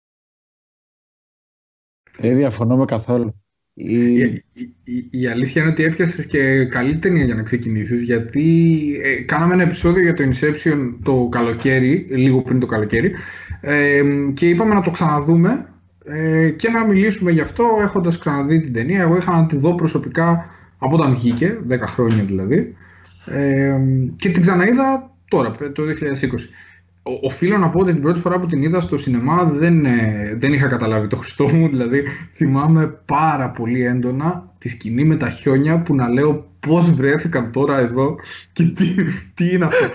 Δεν διαφωνώ με καθόλου. Η... Η, η, η αλήθεια είναι ότι έπιασες και καλή ταινία για να ξεκινήσεις, γιατί ε, κάναμε ένα επεισόδιο για το Inception το καλοκαίρι, λίγο πριν το καλοκαίρι, ε, και είπαμε να το ξαναδούμε ε, και να μιλήσουμε γι' αυτό έχοντας ξαναδεί την ταινία. Εγώ είχα να τη δω προσωπικά από όταν βγήκε, δέκα χρόνια δηλαδή, ε, και την ξαναείδα τώρα, το δύο χιλιάδες είκοσι. Οφείλω να πω ότι την πρώτη φορά που την είδα στο σινεμά δεν, ε, δεν είχα καταλάβει το Χριστό μου. Δηλαδή θυμάμαι πάρα πολύ έντονα τη σκηνή με τα χιόνια που να λέω πώς βρέθηκαν τώρα εδώ και τι, τι είναι αυτό.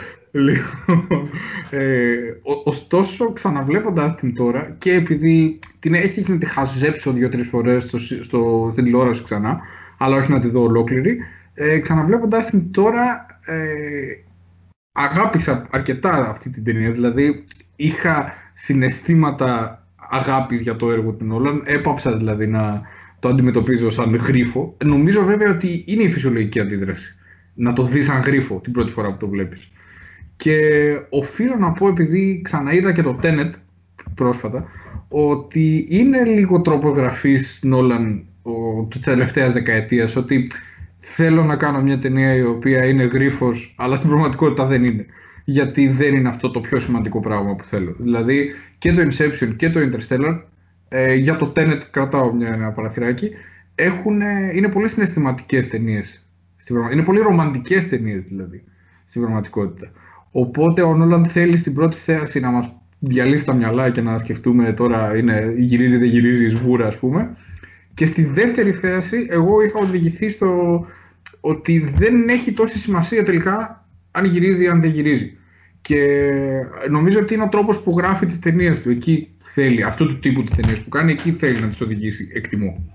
ε, ο, ωστόσο ξαναβλέποντας την τώρα και επειδή την έχει να τη χαζέψω δύο-τρεις φορές στο, στο, στην τηλεόραση ξανά, αλλά όχι να τη δω ολόκληρη, ε, ξαναβλέποντας την τώρα ε, αγάπησα αρκετά αυτή την ταινία, δηλαδή είχα συναισθήματα αγάπης για το έργο του Νόλαν, έπαψα δηλαδή να το αντιμετωπίζω σαν γρίφο. Νομίζω βέβαια ότι είναι η φυσιολογική αντίδραση, να το δεις σαν γρίφο την πρώτη φορά που το βλέπεις. Και οφείλω να πω, επειδή ξαναείδα και το Tenet πρόσφατα, ότι είναι λίγο τρόπο γραφής Νόλαν της τελευταίας δεκαετίας, ότι θέλω να κάνω μια ταινία η οποία είναι γρίφος, αλλά στην πραγματικότητα δεν είναι. Γιατί δεν είναι αυτό το πιο σημαντικό πράγμα που θέλω. Δηλαδή και το Inception και το Interstellar, ε, για το Tenet κρατάω μια, ένα παραθυράκι, έχουν, είναι πολύ συναισθηματικές ταινίες. Είναι πολύ ρομαντικές ταινίες δηλαδή, στην πραγματικότητα. Οπότε ο Νόλαν θέλει στην πρώτη θέαση να μας διαλύσει τα μυαλά και να σκεφτούμε τώρα είναι γυρίζει δεν γυρίζει η σβούρα, ας πούμε. Και στη δεύτερη θέαση εγώ είχα οδηγηθεί στο ότι δεν έχει τόση σημασία τελικά αν γυρίζει ή αν δεν γυρίζει. Και νομίζω ότι είναι ο τρόπος που γράφει τις ταινίες του. Εκεί θέλει, αυτού του τύπου τις ταινίες που κάνει, εκεί θέλει να τις οδηγήσει, εκτιμώ.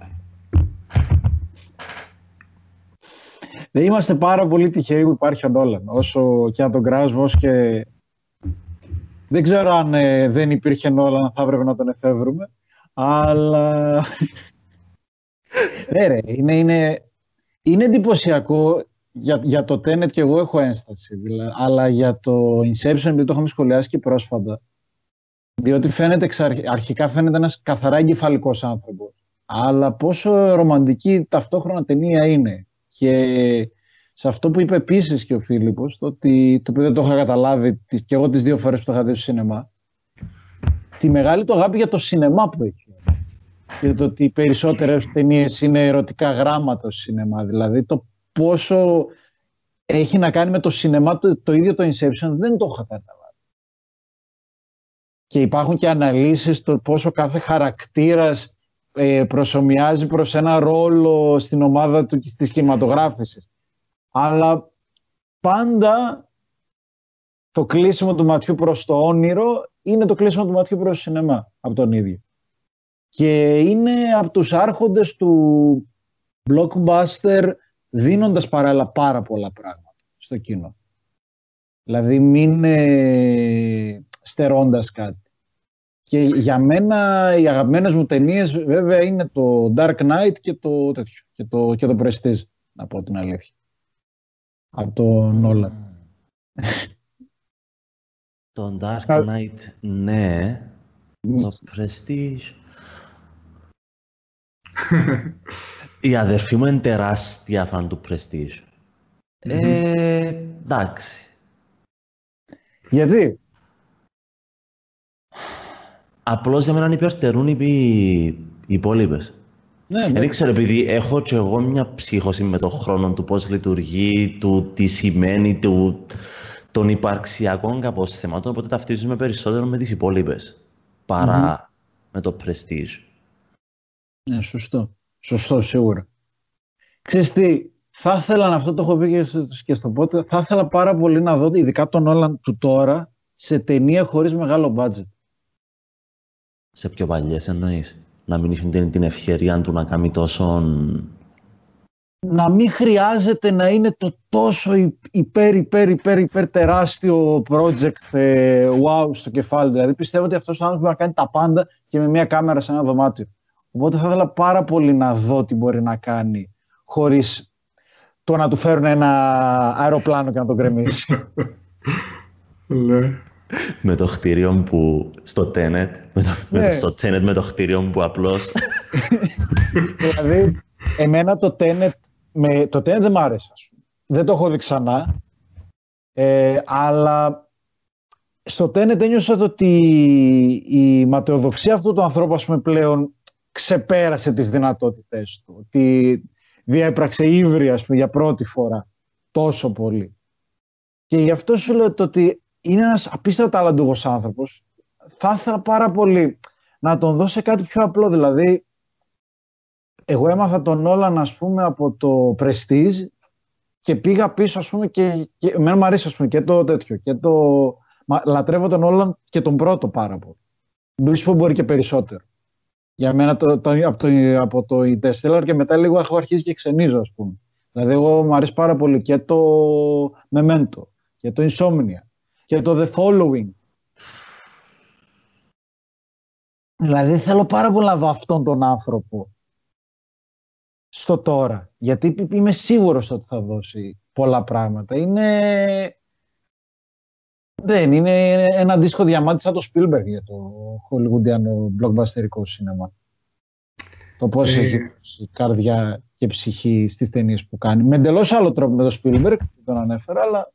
Δεν είμαστε πάρα πολύ τυχεροί που υπάρχει ο Νόλαν. Όσο και αν τον κράζουμε, όσο και... Δεν ξέρω αν ε, δεν υπήρχε Νόλαν, θα έπρεπε να τον εφεύρουμε. Αλλά... ναι, ρε, είναι, είναι, είναι εντυπωσιακό για, για το Tenet και εγώ έχω ένσταση. Δηλαδή, αλλά για το Inception, επειδή το είχαμε σχολιάσει και πρόσφατα, διότι φαίνεται, αρχικά φαίνεται ένας καθαρά εγκεφαλικός άνθρωπος. Αλλά πόσο ρομαντική ταυτόχρονα ταινία είναι. Και σε αυτό που είπε επίσης και ο Φίλιππος, το ότι το οποίο δεν το είχα καταλάβει και εγώ τις δύο φορές που το είχα δει στο σινεμά, τη μεγάλη το αγάπη για το σινεμά που έχει. Για το ότι οι περισσότερες ταινίες είναι ερωτικά γράμματα στο σινεμά. Δηλαδή το πόσο έχει να κάνει με το σινεμά, το, το ίδιο το Inception δεν το είχα καταλάβει. Και υπάρχουν και αναλύσεις το πόσο κάθε χαρακτήρας ε, προσομοιάζει προς ένα ρόλο στην ομάδα του, της κινηματογράφησης. Αλλά πάντα το κλείσιμο του ματιού προς το όνειρο είναι το κλείσιμο του ματιού προς το σινεμά από τον ίδιο. Και είναι από τους άρχοντες του blockbuster, δίνοντας παράλληλα πάρα πολλά πράγματα στο κοινό. Δηλαδή μην ε, στερώντας κάτι. Και για μένα οι αγαπημένες μου ταινίες βέβαια είναι το Dark Knight και το, τέτοιο, και το, και το Prestige, να πω την αλήθεια. Από τον Nolan. Το Dark Knight, ναι. Το Prestige. Η αδερφή μου είναι τεράστια φαν του Prestige. Ε, εντάξει. Γιατί? Απλώς για μένα υπερτερούν οι υπόλοιπες. Ναι, δεν ξέρω, επειδή έχω και εγώ μια ψύχωση με τον χρόνο του πώς λειτουργεί, του τι σημαίνει, του, των υπαρξιακών κάπως θεμάτων, οπότε ταυτίζουμε περισσότερο με τις υπόλοιπες παρά mm-hmm. με το Prestige. Ναι, σωστό. Σωστό, σίγουρα. Ξέρεις τι, θα ήθελα, αυτό το έχω πει και στο podcast, θα ήθελα πάρα πολύ να δω, ειδικά τον Νόλαν του τώρα, σε ταινία χωρίς μεγάλο budget. Σε πιο παλιές εννοείς? Να μην είχαν την, την ευκαιρία του να κάνει τόσο να μην χρειάζεται να είναι το τόσο υπέρ, υπέρ, υπέρ, υπέρ τεράστιο project ε, wow στο κεφάλι. Δηλαδή πιστεύω ότι αυτός ο άνθρωπος μπορεί να κάνει τα πάντα και με μια κάμερα σε ένα δωμάτιο. Οπότε θα ήθελα πάρα πολύ να δω τι μπορεί να κάνει χωρίς το να του φέρουν ένα αεροπλάνο και να τον κρεμίσει. Με το κτίριο που στο Tenet, με το, ναι. με το, στο Tenet με το κτίριο που απλώς... Δηλαδή, εμένα το Tenet, με, το Tenet δεν μ' άρεσε. Δεν το έχω δει ξανά, ε, αλλά στο Tenet ένιωσα ότι η ματαιοδοξία αυτού του ανθρώπου, ας πούμε, πλέον ξεπέρασε τις δυνατότητες του. Ότι διέπραξε ύβρια, ας πούμε, για πρώτη φορά τόσο πολύ. Και γι' αυτό σου λέω το ότι είναι ένας απίστευτα ταλαντούχος άνθρωπος. Θα ήθελα πάρα πολύ να τον δω σε κάτι πιο απλό. Δηλαδή, εγώ έμαθα τον Νόλαν, ας πούμε, από το Prestige και πήγα πίσω, ας πούμε, και, και εμένα μου αρέσει, ας πούμε, και το τέτοιο. Και το, μα, λατρεύω τον Νόλαν και τον πρώτο πάρα πολύ. Μπορείς που μπορεί και περισσότερο. Για μένα το, το, από, το, από το Interstellar και μετά λίγο έχω αρχίσει και ξενίζω, ας πούμε. Δηλαδή, εγώ μου αρέσει πάρα πολύ και το Memento και το Insomnia και το The Following. Δηλαδή θέλω πάρα πολύ να δω αυτόν τον άνθρωπο στο τώρα. Γιατί είμαι σίγουρος ότι θα δώσει πολλά πράγματα. Είναι... Δεν, είναι ένα δίσκο διαμάτι σαν το Spielberg για το χολιγουντιανό blockbusterικό σινεμά. Το πώς ε... έχει καρδιά και ψυχή στις ταινίες που κάνει. Με εντελώς άλλο τρόπο με το Spielberg, δεν τον ανέφερα, αλλά...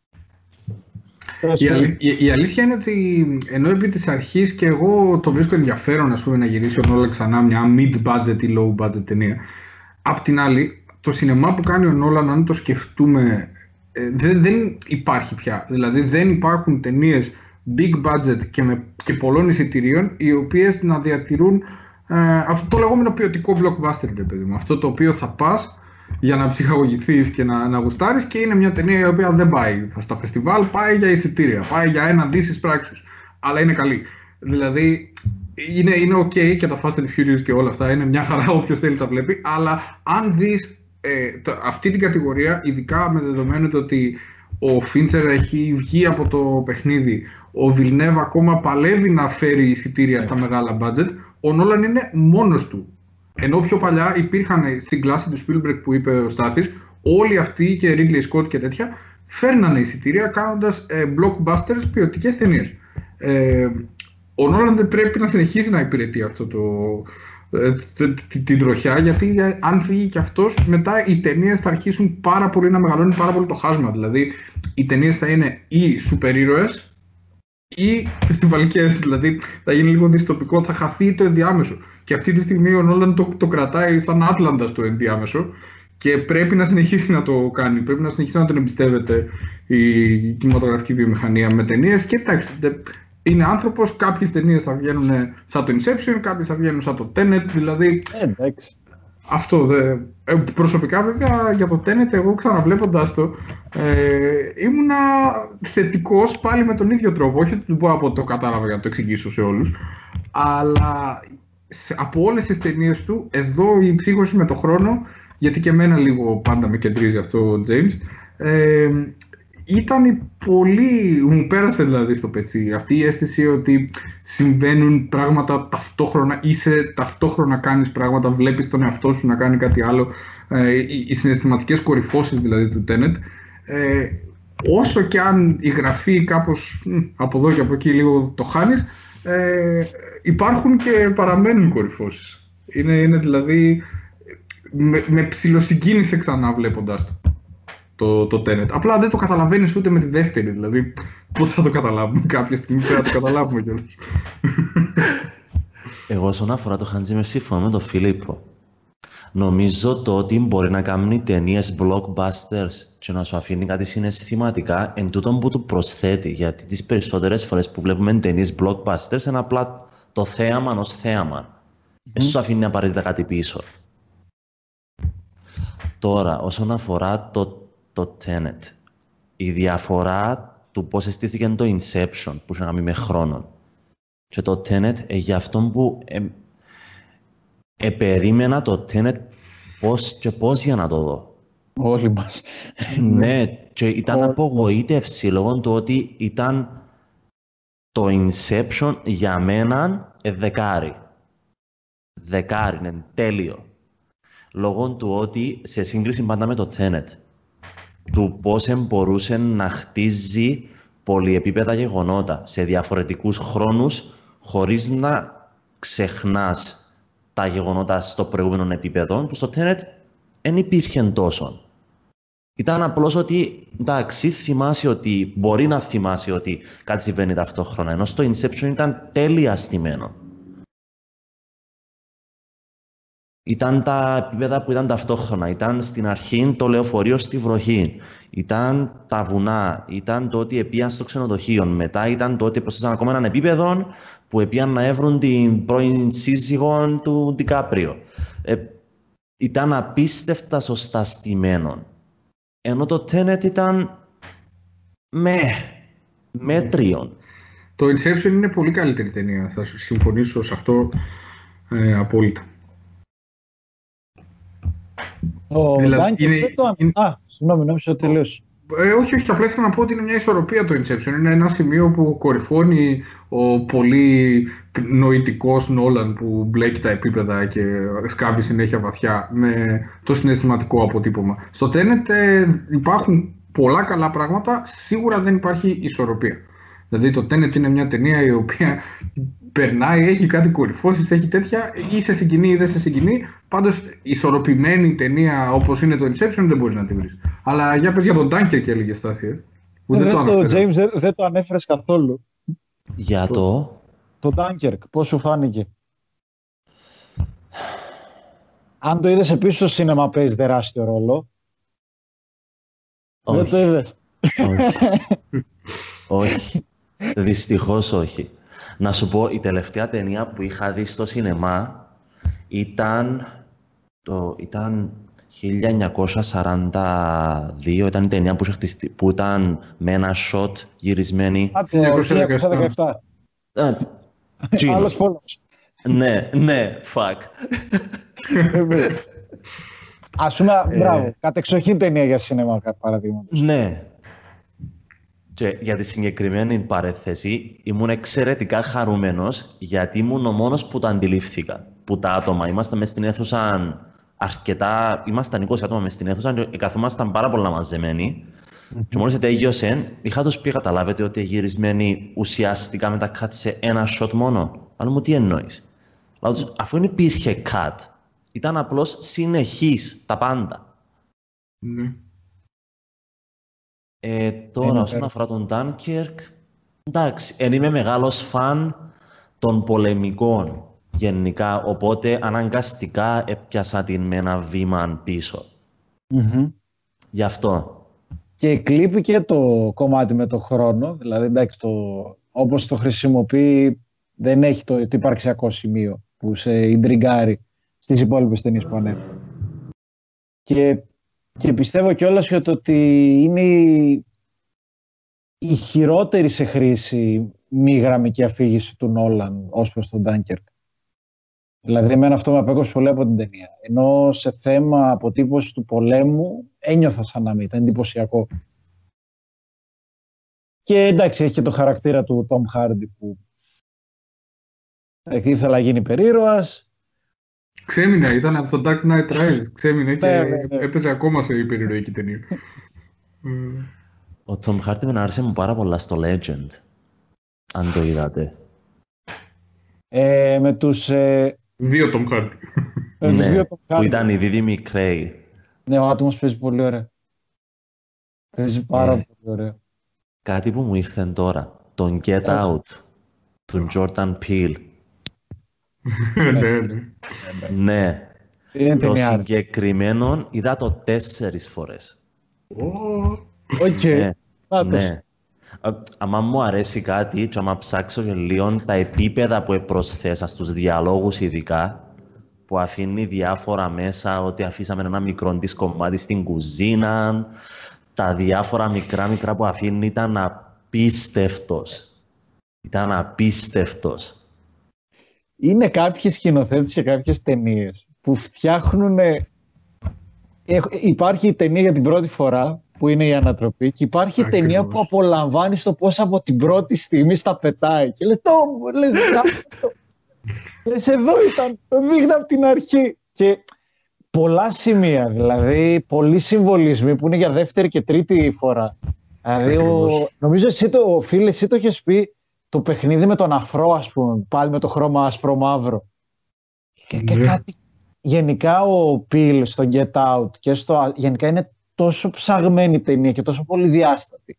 Η, αλή, η, η αλήθεια είναι ότι ενώ επί της αρχής και εγώ το βρίσκω ενδιαφέρον, ας πούμε, να γυρίσει ο Νόλαν ξανά μια mid-budget ή low-budget ταινία. Απ' την άλλη, το σινεμά που κάνει ο Νόλαν, αν το σκεφτούμε, ε, δεν, δεν υπάρχει πια. Δηλαδή δεν υπάρχουν ταινίες big budget και, με, και πολλών εισιτηρίων οι οποίες να διατηρούν ε, αυτό το λεγόμενο ποιοτικό blockbuster, παιδί μου. Αυτό το οποίο θα πας για να ψυχαγωγηθείς και να, να γουστάρεις και είναι μια ταινία η οποία δεν πάει στα φεστιβάλ, πάει για εισιτήρια, πάει για ένα δύσεις πράξεις, αλλά είναι καλή. Δηλαδή είναι, είναι ok και τα Fast and Furious και όλα αυτά, είναι μια χαρά όποιος θέλει τα βλέπει, αλλά αν δεις ε, το, αυτή την κατηγορία, ειδικά με δεδομένο το ότι ο Φίντσερ έχει βγει από το παιχνίδι, ο Βιλνέβ ακόμα παλεύει να φέρει εισιτήρια στα μεγάλα budget, ο Νόλαν είναι μόνος του. Ενώ πιο παλιά υπήρχαν στην κλάση του Spielberg που είπε ο Στάθης, όλοι αυτοί και Ridley Scott και τέτοια φέρνανε εισιτήρια κάνοντας ε, blockbusters ποιοτικές ταινίες. Ε, ο Νόλαν δεν πρέπει να συνεχίσει να υπηρετεί αυτό το, ε, την τροχιά, γιατί ε, αν φύγει και αυτός, μετά οι ταινίες θα αρχίσουν πάρα πολύ να μεγαλώνουν πάρα πολύ το χάσμα. Δηλαδή οι ταινίες θα είναι ή σούπερ ήρωες ή φεστιβαλικές, δηλαδή θα γίνει λίγο δυστοπικό, θα χαθεί το ενδιάμεσο. Και αυτή τη στιγμή ο Νόλαν το, το κρατάει σαν Άτλαντα στο ενδιάμεσο και πρέπει να συνεχίσει να το κάνει. Πρέπει να συνεχίσει να τον εμπιστεύεται η κινηματογραφική βιομηχανία με ταινίες. Και εντάξει, είναι άνθρωπος, κάποιες ταινίες θα βγαίνουν σαν το Inception, κάποιες θα βγαίνουν σαν το Tenet, δηλαδή. Εντάξει. Αυτό δε. Ε, προσωπικά βέβαια για το Tenet, εγώ ξαναβλέποντας το, ε, ήμουνα θετικός πάλι με τον ίδιο τρόπο. Όχι ότι μπορώ να πω ότι το κατάλαβα για να το εξηγήσω σε όλους, αλλά από όλες τις ταινίες του, εδώ η ψύχωση με το χρόνο, γιατί και εμένα λίγο πάντα με κεντρίζει αυτό ο James, ε, ήταν πολύ, μου πέρασε δηλαδή στο πετσί αυτή η αίσθηση ότι συμβαίνουν πράγματα ταυτόχρονα, είσαι ταυτόχρονα κάνεις πράγματα, βλέπεις τον εαυτό σου να κάνει κάτι άλλο, ε, οι, οι συναισθηματικές κορυφώσεις δηλαδή του Tenet, ε, όσο και αν η γραφή κάπως από εδώ και από εκεί λίγο το χάνεις, ε, υπάρχουν και παραμένουν κορυφώσεις. Είναι, είναι δηλαδή, με, με ψιλοσυγκίνησε ξανά βλέποντας το. Το, το Tenet. Απλά δεν το καταλαβαίνεις ούτε με τη δεύτερη, δηλαδή πότε θα το καταλάβουμε, κάποια στιγμή πρέπει να το καταλάβουμε κιόλας. Εγώ όσον αφορά το Hans Zimmer συμφωνώ με τον Φίλιππο. Νομίζω το ότι μπορεί να κάνει ταινίες blockbusters και να σου αφήνει κάτι συναισθηματικά εν τούτον που του προσθέτει, γιατί τις περισσότερες φορές που βλέπουμε ταινίες blockbusters είναι απλά το θέαμα ως θέαμα. Δεν mm. σου αφήνει απαραίτητα κάτι πίσω. Τώρα, όσον αφορά το το Tenet, η διαφορά του πώς αισθήθηκε το Inception που είχε να κάνει με χρόνων και το Tenet, ε, για αυτόν που ε, ε, περίμενα το Tenet πώς και πώς για να το δω. Όλοι μας. Ναι, και ήταν Όλοι απογοήτευση λόγω του ότι ήταν το Inception για μένα ε, δεκάρι. Δεκάρι, είναι τέλειο. Λόγω του ότι σε σύγκριση πάντα με το Tenet, του πώς μπορούσε να χτίζει πολυεπίπεδα γεγονότα σε διαφορετικούς χρόνους χωρίς να ξεχνάς τα γεγονότα στο προηγούμενο επίπεδο, που στο Tenet δεν υπήρχε τόσο. Ήταν απλώς ότι, εντάξει, θυμάσαι ότι, μπορεί να θυμάσαι ότι κάτι συμβαίνει ταυτόχρονα, ενώ στο Inception ήταν τέλεια στημένο. Ήταν τα επίπεδα που ήταν ταυτόχρονα. Ήταν στην αρχή το λεωφορείο στη βροχή. Ήταν τα βουνά. Ήταν το ότι επίαν στο ξενοδοχείο. Μετά ήταν το ότι προσθέσαν ακόμα έναν επίπεδο που επίαν να έβρουν την πρώην σύζυγο του Ντικάπριο. Ε, ήταν απίστευτα σωστά στημένο. Ενώ το Tenet ήταν με μέτριον. Το Inception είναι πολύ καλύτερη ταινία. Θα συμφωνήσω σε αυτό ε, απόλυτα. Ο δηλαδή, Dunkirk είναι, δεν το... είναι... Α, συγγνώμη, νόμιζα ότι τελείωσε. Ε, όχι, όχι, απλά ήθελα να πω ότι είναι μια ισορροπία το Inception. Είναι ένα σημείο που κορυφώνει ο πολύ νοητικός Νόλαν που μπλέκει τα επίπεδα και σκάβει συνέχεια βαθιά με το συναισθηματικό αποτύπωμα. Στο Tenet ε, υπάρχουν πολλά καλά πράγματα, σίγουρα δεν υπάρχει ισορροπία. Δηλαδή το Tenet είναι μια ταινία η οποία περνάει, έχει κάτι κορυφώσεις, έχει τέτοια, ή σε συγκινεί ή δεν σε συγκινεί. Πάντως ισορροπημένη ταινία όπως είναι το Inception δεν μπορείς να τη βρεις. Αλλά για πες για τον Dunkirk και έλεγε Στάθη. Ε, δεν, δεν, το, James, δεν, δεν το ανέφερες καθόλου. Για το... Το, το Dunkirk, πώς σου φάνηκε? Αν το είδες επίσης στο σίνεμα παίζει τεράστιο ρόλο. Όχι. Δεν το είδες? Όχι. Όχι. Δυστυχώς όχι. Να σου πω, η τελευταία ταινία που είχα δει στο σινεμά ήταν, το, ήταν χίλια εννιακόσια σαράντα δύο, ήταν η ταινία που, χτιστεί, που ήταν με ένα shot γυρισμένη. Α, το χίλια εννιακόσια δεκαεπτά. Άλλος πόλεμος. Ναι, ναι, fuck. Ας πούμε, μπράβο, κατεξοχήν ταινία για σινεμά, παραδείγματος. Ναι. Και για τη συγκεκριμένη παρέθεση ήμουν εξαιρετικά χαρούμενος γιατί ήμουν ο μόνος που το αντιλήφθηκα. Που τα άτομα, ήμασταν μες στην αίθουσα αρκετά, ήμασταν είκοσι άτομα μες στην αίθουσα και καθόμασταν πάρα πολλά μαζεμένοι. Mm-hmm. Και μόλις τέλειωσε, είχα τους πει, καταλάβετε ότι γυρισμένοι ουσιαστικά με τα cut σε ένα shot μόνο. Αλλά μου τι εννοείς? Δηλαδή, αφού δεν υπήρχε cut, ήταν απλώς συνεχής τα πάντα. Mm-hmm. Ε, τώρα, όσον αφορά τον Dunkirk, εντάξει, εν είμαι μεγάλος φαν των πολεμικών γενικά, οπότε αναγκαστικά έπιασα την με ένα βήμα πίσω. Mm-hmm. Γι' αυτό. Και κλείπει και το κομμάτι με το χρόνο, δηλαδή εντάξει, το, όπως το χρησιμοποιεί δεν έχει το, το υπαρξιακό σημείο που σε ιντριγκάρει στις υπόλοιπες ταινίες που ανέφερα. Και Και πιστεύω κιόλας ότι είναι η, η χειρότερη σε χρήση μη γραμμική αφήγηση του Νόλαν ως προς τον Dunkirk. Δηλαδή, εμένα αυτό με απέκοψε πολύ από την ταινία. Ενώ σε θέμα αποτύπωση του πολέμου ένιωθα σαν να μην ήταν εντυπωσιακό. Και εντάξει, έχει και το χαρακτήρα του Tom Hardy που ήθελα να γίνει περίρωας. Ξέμεινε, ήταν από το Dark Knight Rises. Ξέμεινε και έπαιζε ακόμα σε υπερηρωική ταινία. Ο Tom Hardy με άρεσε μου πάρα πολλά στο Legend. Αν το είδατε. Ε, με τους... Ε... Δύο Tom Hardy. Ε, ναι, δύο Tom Hardy. Που ήταν η δίδυμη Cray. Ναι, ο άτομος παίζει πολύ ωραία. Παίζει πάρα ε, πολύ ωραία. Κάτι που μου ήρθε τώρα. Τον Get Out. Τον Jordan Peele. ναι, ναι. ναι. Το συγκεκριμένο είδα το τέσσερις φορές. Οκ. Ναι. Άμα μου αρέσει κάτι και άμα ψάξω και λίγο τα επίπεδα που προσθέσα στους διαλόγους ειδικά, που αφήνει διάφορα μέσα, ότι αφήσαμε ένα μικρό της κομμάτι στην κουζίνα, τα διάφορα μικρά μικρά που αφήνει ήταν απίστευτος. Ήταν απίστευτος. Είναι κάποιοι σκηνοθέτες και κάποιες ταινίες που φτιάχνουν Έχ, υπάρχει η ταινία για την πρώτη φορά που είναι η ανατροπή και υπάρχει η Ακριβώς. ταινία που απολαμβάνει το πώς από την πρώτη στιγμή στα πετάει και λες το, λες, το. λες εδώ ήταν, το δείχνω από την αρχή και πολλά σημεία, δηλαδή πολλοί συμβολισμοί που είναι για δεύτερη και τρίτη φορά. Δηλαδή, ο, νομίζω εσύ το, φίλε, εσύ το έχεις πει το παιχνίδι με τον αφρό, ας πούμε, πάλι με το χρώμα άσπρο-μαύρο. Και, και Ναι. κάτι, γενικά ο Πιλ στο Get Out και στο, γενικά είναι τόσο ψαγμένη ταινία και τόσο πολύ διάστατη.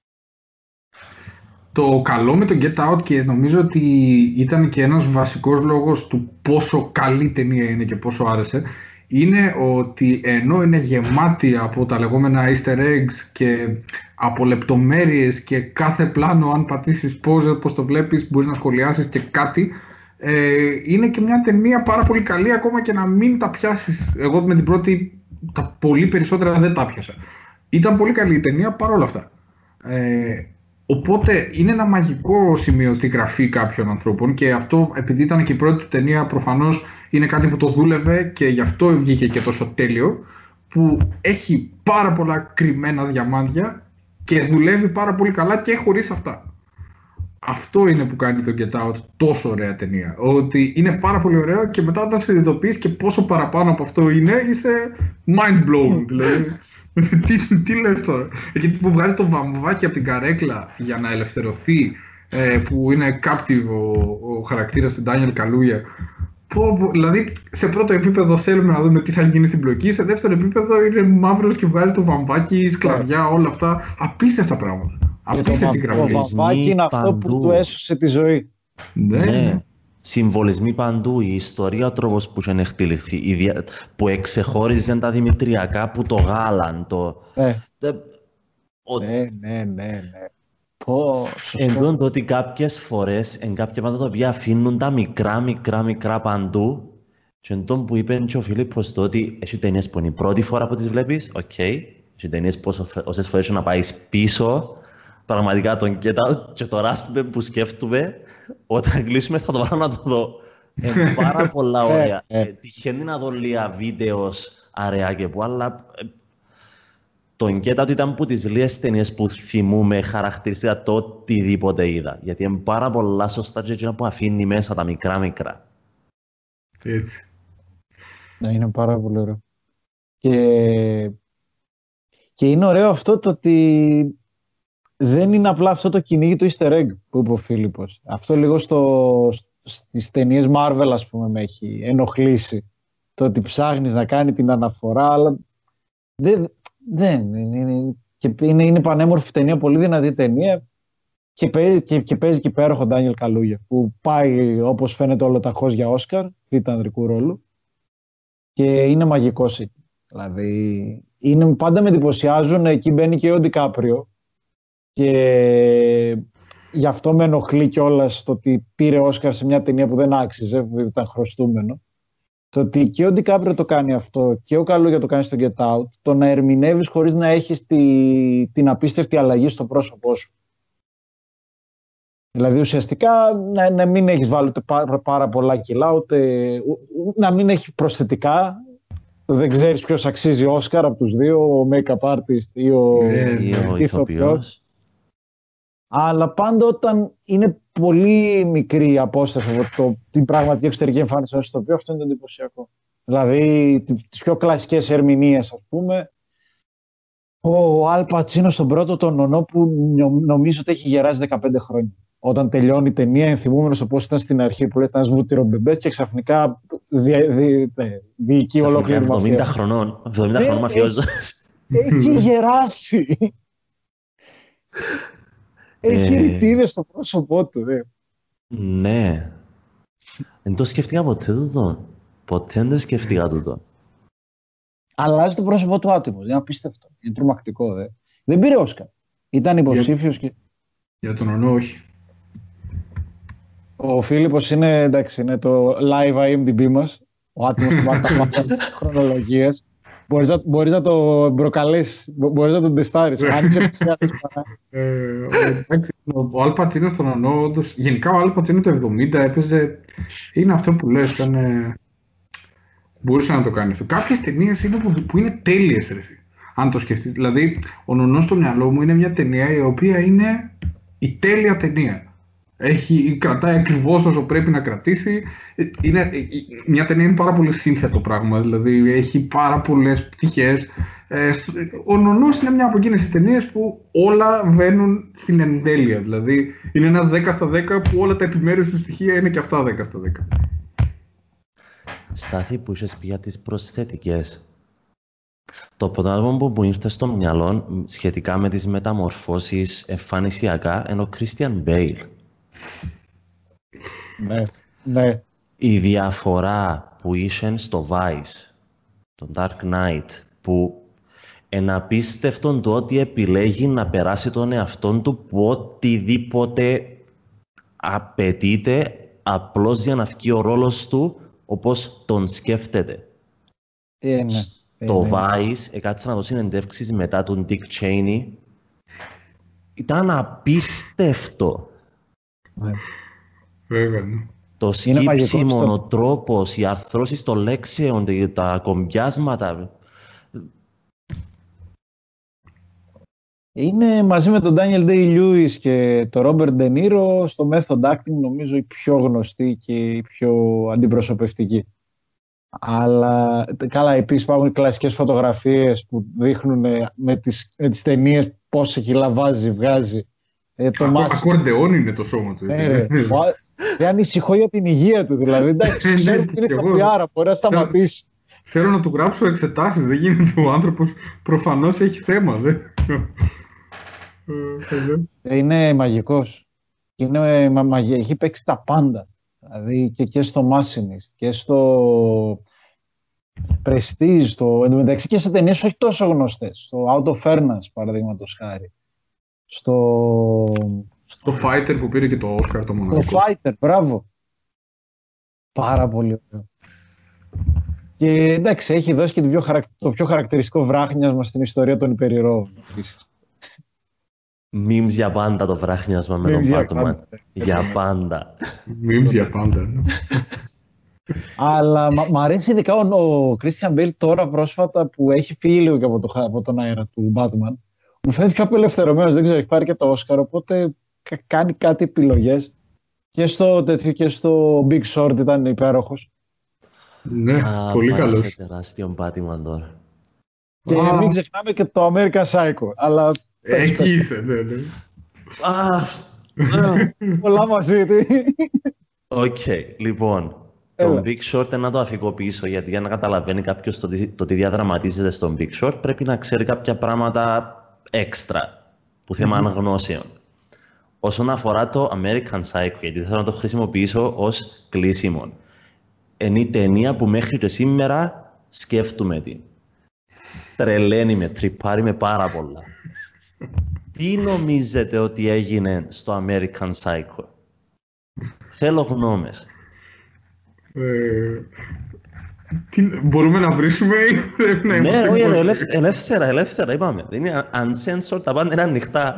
Το καλό με το Get Out, και νομίζω ότι ήταν και ένας βασικός λόγος του πόσο καλή ταινία είναι και πόσο άρεσε, είναι ότι ενώ είναι γεμάτη από τα λεγόμενα easter eggs και από λεπτομέρειες και κάθε πλάνο, αν πατήσεις pause, πώς το βλέπεις, μπορείς να σχολιάσεις και κάτι, ε, είναι και μια ταινία πάρα πολύ καλή, ακόμα και να μην τα πιάσεις. Εγώ με την πρώτη τα πολύ περισσότερα δεν τα πιάσα. Ήταν πολύ καλή η ταινία παρόλα αυτά. Ε, Οπότε είναι ένα μαγικό σημείο στη γραφή κάποιων ανθρώπων, και αυτό, επειδή ήταν και η πρώτη του ταινία, προφανώς είναι κάτι που το δούλευε και γι' αυτό βγήκε και τόσο τέλειο, που έχει πάρα πολλά κρυμμένα διαμάντια και δουλεύει πάρα πολύ καλά και χωρίς αυτά. Αυτό είναι που κάνει το Get Out τόσο ωραία ταινία. Ότι είναι πάρα πολύ ωραίο και μετά όταν συνειδητοποιείς και πόσο παραπάνω από αυτό είναι, είσαι mind blown. Δηλαδή, τι, τι λες τώρα. Εκεί που βγάζει το βαμβάκι από την καρέκλα για να ελευθερωθεί, ε, που είναι captive ο, ο χαρακτήρας του Ντάνιελ Καλούγια. Δηλαδή, σε πρώτο επίπεδο θέλουμε να δούμε τι θα γίνει στην πλοκή. Σε δεύτερο επίπεδο είναι μαύρος και βγάζει το βαμβάκι, σκλαβιά, όλα αυτά. Απίστευτα πράγματα. Απίστευτη γραφή. Το βαμβάκι είναι αυτό που του έσωσε τη ζωή. Ναι. Ναι. Συμβολισμοί παντού, η ιστορία, ο τρόπος που είχε εκτελεχθεί, η δια... που εξεχώριζαν τα δημητριακά που το γάλαν. Το... Ναι. Ε, ο... ναι, ναι, ναι, ναι. Πω, Εντό το ότι κάποιες φορές, εν κάποια πάντα τα οποία αφήνουν τα μικρά, μικρά, μικρά παντού, και εντό που είπε και ο Φίλιππος το ότι έχει ταινίες που είναι η πρώτη φορά που τις βλέπεις, οκ, okay. Έχει ταινίες που όσες φορές να πάει πίσω, πραγματικά τον κοίτα και τώρα που σκέφτομαι, όταν κλείσουμε θα το βάλω να το δω. Είναι πάρα πολλά ωραία. Τυχαίνει να δω λίγα βίντεο αραιά και που, αλλά τον Get Out ήταν που τις λίγες ταινίες που θυμούμε χαρακτηριστικά το οτιδήποτε είδα. Γιατί είναι πάρα πολλά σωστά και εκείνα που αφήνει μέσα τα μικρά μικρά. Έτσι. Ναι, είναι πάρα πολύ ωραίο. Και, και είναι ωραίο αυτό το ότι δεν είναι απλά αυτό το κυνήγι του easter egg που είπε ο Φίλιππος. Αυτό λίγο στο, στις ταινίες Marvel, ας πούμε, με έχει ενοχλήσει. Το ότι ψάχνεις να κάνει την αναφορά, αλλά δεν, δεν είναι, είναι, και είναι, είναι πανέμορφη ταινία, πολύ δυνατή ταινία, και παίζει και, και, παίζει και υπέροχο Ντάνιελ Καλούγια, που πάει όπως φαίνεται ολοταχώς για Όσκαρ, β' ανδρικού ρόλου, και είναι μαγικός εκεί. Δηλαδή, είναι, πάντα με εντυπωσιάζουν, εκεί μπαίνει και ο Ντικάπριο, και γι' αυτό με ενοχλεί κιόλας το ότι πήρε Όσκαρ σε μια ταινία που δεν άξιζε, που ήταν χρωστούμενο. Το ότι και ο Ντικάπριο το κάνει αυτό και ο Καλούγια το κάνει στο Get Out, το να ερμηνεύεις χωρίς να έχεις τη, την απίστευτη αλλαγή στο πρόσωπό σου. Δηλαδή ουσιαστικά να, να μην έχεις βάλει ούτε πάρα, πάρα πολλά κιλά, ούτε να μην έχει προσθετικά. Δεν ξέρεις ποιος αξίζει Όσκαρ από τους δύο, ο make-up artist ή ο, yeah, ο ηθοποιός. Αλλά πάντα όταν είναι πολύ μικρή η απόσταση από το, την πραγματική εξωτερική εμφάνιση ενός ηθοποιού, αυτό είναι το εντυπωσιακό. Δηλαδή, τις πιο κλασικές ερμηνείες, ας πούμε, ο Αλ Πατσίνο στον πρώτο τον Νονό, που νομίζω ότι έχει γεράσει δεκαπέντε χρόνια. Όταν τελειώνει η ταινία, ενθυμούμενος το πώς ήταν στην αρχή, που ήταν βούτυρο-μπεμπές και ξαφνικά διοικεί ολόκληρη μαφία. εβδομήντα χρονών, εβδομήντα χρονών μαφιόζος. Έχει γεράσει. Έχει ε... ρητίδες στο πρόσωπό του. Δε. Ναι. Δεν το σκέφτηκα ποτέ τούτο. Ποτέ δεν το σκέφτηκα τούτο. Αλλάζει το πρόσωπό του άτομο. Είναι απίστευτο. Είναι τρομακτικό. Δε. Δεν πήρε Όσκαρ. Ήταν υποψήφιος για... και... Για τον Ονό, όχι. Ο Φίλιππος είναι, εντάξει, είναι το live άι εμ ντι μπι μας. Ο άτομος του μάθημα χρονολογίας. Μπορείς να, μπορείς να το προκαλείς, μπορείς να τον τεστάρεις. Άνοιξε Ο Αλ Πατσίνο στον Ονό, όντως, γενικά ο Αλ Πατσίνο το εβδομήντα έπαιζε, είναι αυτό που λες, ήταν, μπορούσε να το κάνει αυτό. Κάποιες ταινίες είναι που, που είναι τέλειες, ρε, αν το σκεφτείς. Δηλαδή, ο Νονός στο μυαλό μου είναι μια ταινία η οποία είναι η τέλεια ταινία. Έχει, κρατάει ακριβώς όσο πρέπει να κρατήσει. Είναι, μια ταινία είναι πάρα πολύ σύνθετο πράγμα, δηλαδή έχει πάρα πολλές πτυχές. Ε, ο Νονός είναι μια από εκείνες τις ταινίες που όλα βαίνουν στην εντέλεια. Δηλαδή είναι ένα δέκα στα δέκα που όλα τα επιμέρους του στοιχεία είναι και αυτά δέκα στα δέκα. Στάθη, που είχες πει για τις προσθετικές. Το πρώτο που μου ήρθε στο μυαλό σχετικά με τις μεταμορφώσεις εμφανισιακά είναι ο Christian Bale. Ναι, ναι. Η διαφορά που είχε στο Vice, το Dark Knight, που είναι απίστευτο το ότι επιλέγει να περάσει τον εαυτόν του που οτιδήποτε απαιτείται απλώς για να βγει ο ρόλος του όπως τον σκέφτεται. Ε, ναι. Το ε, Vice, έκατσα να δω συνεντεύξεις μετά τον Dick Cheney. Ήταν απίστευτο. Ναι. Βέβαια, ναι. Το Είναι σκύψιμο, μαγικό, ο τρόπος, οι αρθρώσεις των λέξεων, τα κομπιάσματα. Είναι μαζί με τον Daniel Day-Lewis και τον Robert De Niro στο method acting, νομίζω, η πιο γνωστή και η πιο αντιπροσωπευτική. Αλλά καλά, επίσης υπάρχουν κλασικές φωτογραφίες που δείχνουν με τις, με τις ταινίες πόσα κιλά βάζει, βγάζει. Ε, το Ακο, μάσι... Ακορντεόν είναι το σώμα του. Ναι, ρε. Δεν ανησυχώ για την υγεία του, δηλαδή. Εντάξει, ξέρω ότι είναι ηθοποιάρα, μπορεί να σταματήσει. Θέλω να του γράψω εξετάσεις, δεν γίνεται, ο άνθρωπος προφανώς έχει θέμα. Δε. Είναι μαγικός. Είναι μαγικό. Έχει παίξει τα πάντα. Δηλαδή και, και στο Machinist και στο Prestige, στο... εν τω μεταξύ και σε ταινίες όχι τόσο γνωστές. Στο Out of Fairness, παραδείγματος χάρη. Στο... στο Fighter που πήρε και το Oscar το μοναδικό. Το Fighter, μπράβο. Πάρα πολύ ωραίο. Και εντάξει, έχει δώσει και το πιο, χαρακ... το πιο χαρακτηριστικό βράχνιασμα στην ιστορία των υπερηρώων. Memes για πάντα το βράχνιασμα με τον Batman. Για πάντα. Memes για πάντα. Αλλά μ' αρέσει ειδικά ο Christian Bale τώρα πρόσφατα που έχει φύγει λίγο και από, το, από τον αέρα του Batman. Μου φαίνεται πιο απελευθερωμένος, δεν ξέρω, έχει πάρει και το Oscar, οπότε κάνει κάτι επιλογές. Και στο τέτοιο και στο Big Short ήταν υπέροχος. Ναι, Α, πολύ καλός. σε τεράστιο Batman τώρα. Και ah. μην ξεχνάμε και το American Psycho. Αλλά εκεί πες, είσαι, ναι, ναι. Πολλά μαζί. Οκ, λοιπόν. Το Big Short να το αφηγοποιήσω, γιατί για να καταλαβαίνει κάποιος το, το τι διαδραματίζεται στον Big Short πρέπει να ξέρει κάποια πράγματα έξτρα που θέμα mm-hmm. γνώσεων. Όσον αφορά το American Psycho, γιατί θέλω να το χρησιμοποιήσω ως κλείσιμο. Είναι η ταινία που μέχρι και σήμερα σκέφτομαι την. Τρελαίνει με, τρυπάρει με πάρα πολλά. Τι νομίζετε ότι έγινε στο American Psycho? Θέλω γνώμες. Ε, τι, μπορούμε να βρίσουμε ή πρέπει να ναι, όχι, ελευ, ελεύθερα, ελεύθερα, είπαμε. Δεν είναι uncensored, τα πάντα είναι ανοιχτά.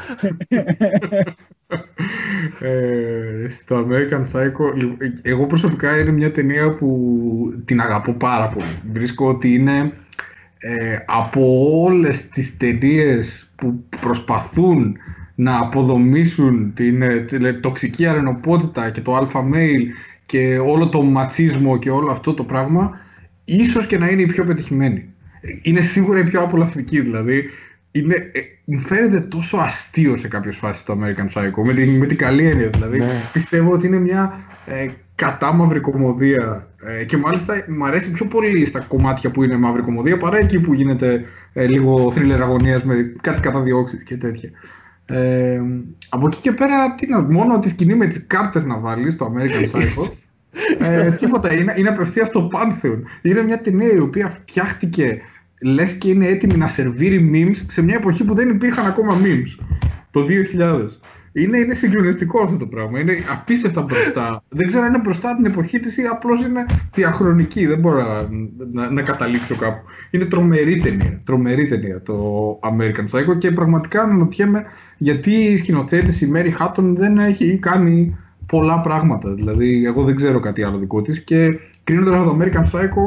ε, στο American Psycho, εγώ προσωπικά είναι μια ταινία που την αγαπώ πάρα πολύ. Βρίσκω ότι είναι ε, από όλες τις ταινίες που προσπαθούν να αποδομήσουν την, την τοξική αρενοπότητα και το alpha male και όλο το ματσίσμο και όλο αυτό το πράγμα, ίσως και να είναι η πιο πετυχημένη. Είναι σίγουρα η πιο απολαυστική, δηλαδή. Είναι, ε, μου φαίνεται τόσο αστείο σε κάποιες φάσεις το American Psycho, με την, με την καλή έννοια, δηλαδή. Ναι. Πιστεύω ότι είναι μια ε, κατάμαυρη κωμωδία ε, και μάλιστα μου αρέσει πιο πολύ στα κομμάτια που είναι μαύρη κωμωδία παρά εκεί που γίνεται ε, λίγο θρίλερ αγωνίας με κάτι καταδιώξεις και τέτοια. Ε, από εκεί και πέρα, τι να, μόνο τη σκηνή με τις κάρτες να βάλεις στο American Psycho, ε, τίποτα, είναι, είναι απευθείας στο Pantheon. Είναι μια ταινία η οποία φτιάχτηκε λες και είναι έτοιμη να σερβίρει memes σε μια εποχή που δεν υπήρχαν ακόμα memes, το δύο χιλιάδες. Είναι, είναι συγκλονιστικό αυτό το πράγμα, είναι απίστευτα μπροστά. Δεν ξέρω αν είναι μπροστά την εποχή της ή απλώς είναι διαχρονική, δεν μπορώ να, να, να καταλήξω κάπου. Είναι τρομερή ταινία, τρομερή ταινία το American Psycho και πραγματικά αναρωτιέμαι γιατί η σκηνοθέτης η Mary Hatton δεν έχει κάνει πολλά πράγματα. Δηλαδή, εγώ δεν ξέρω κάτι άλλο δικό της και κρίνοντας το American Psycho,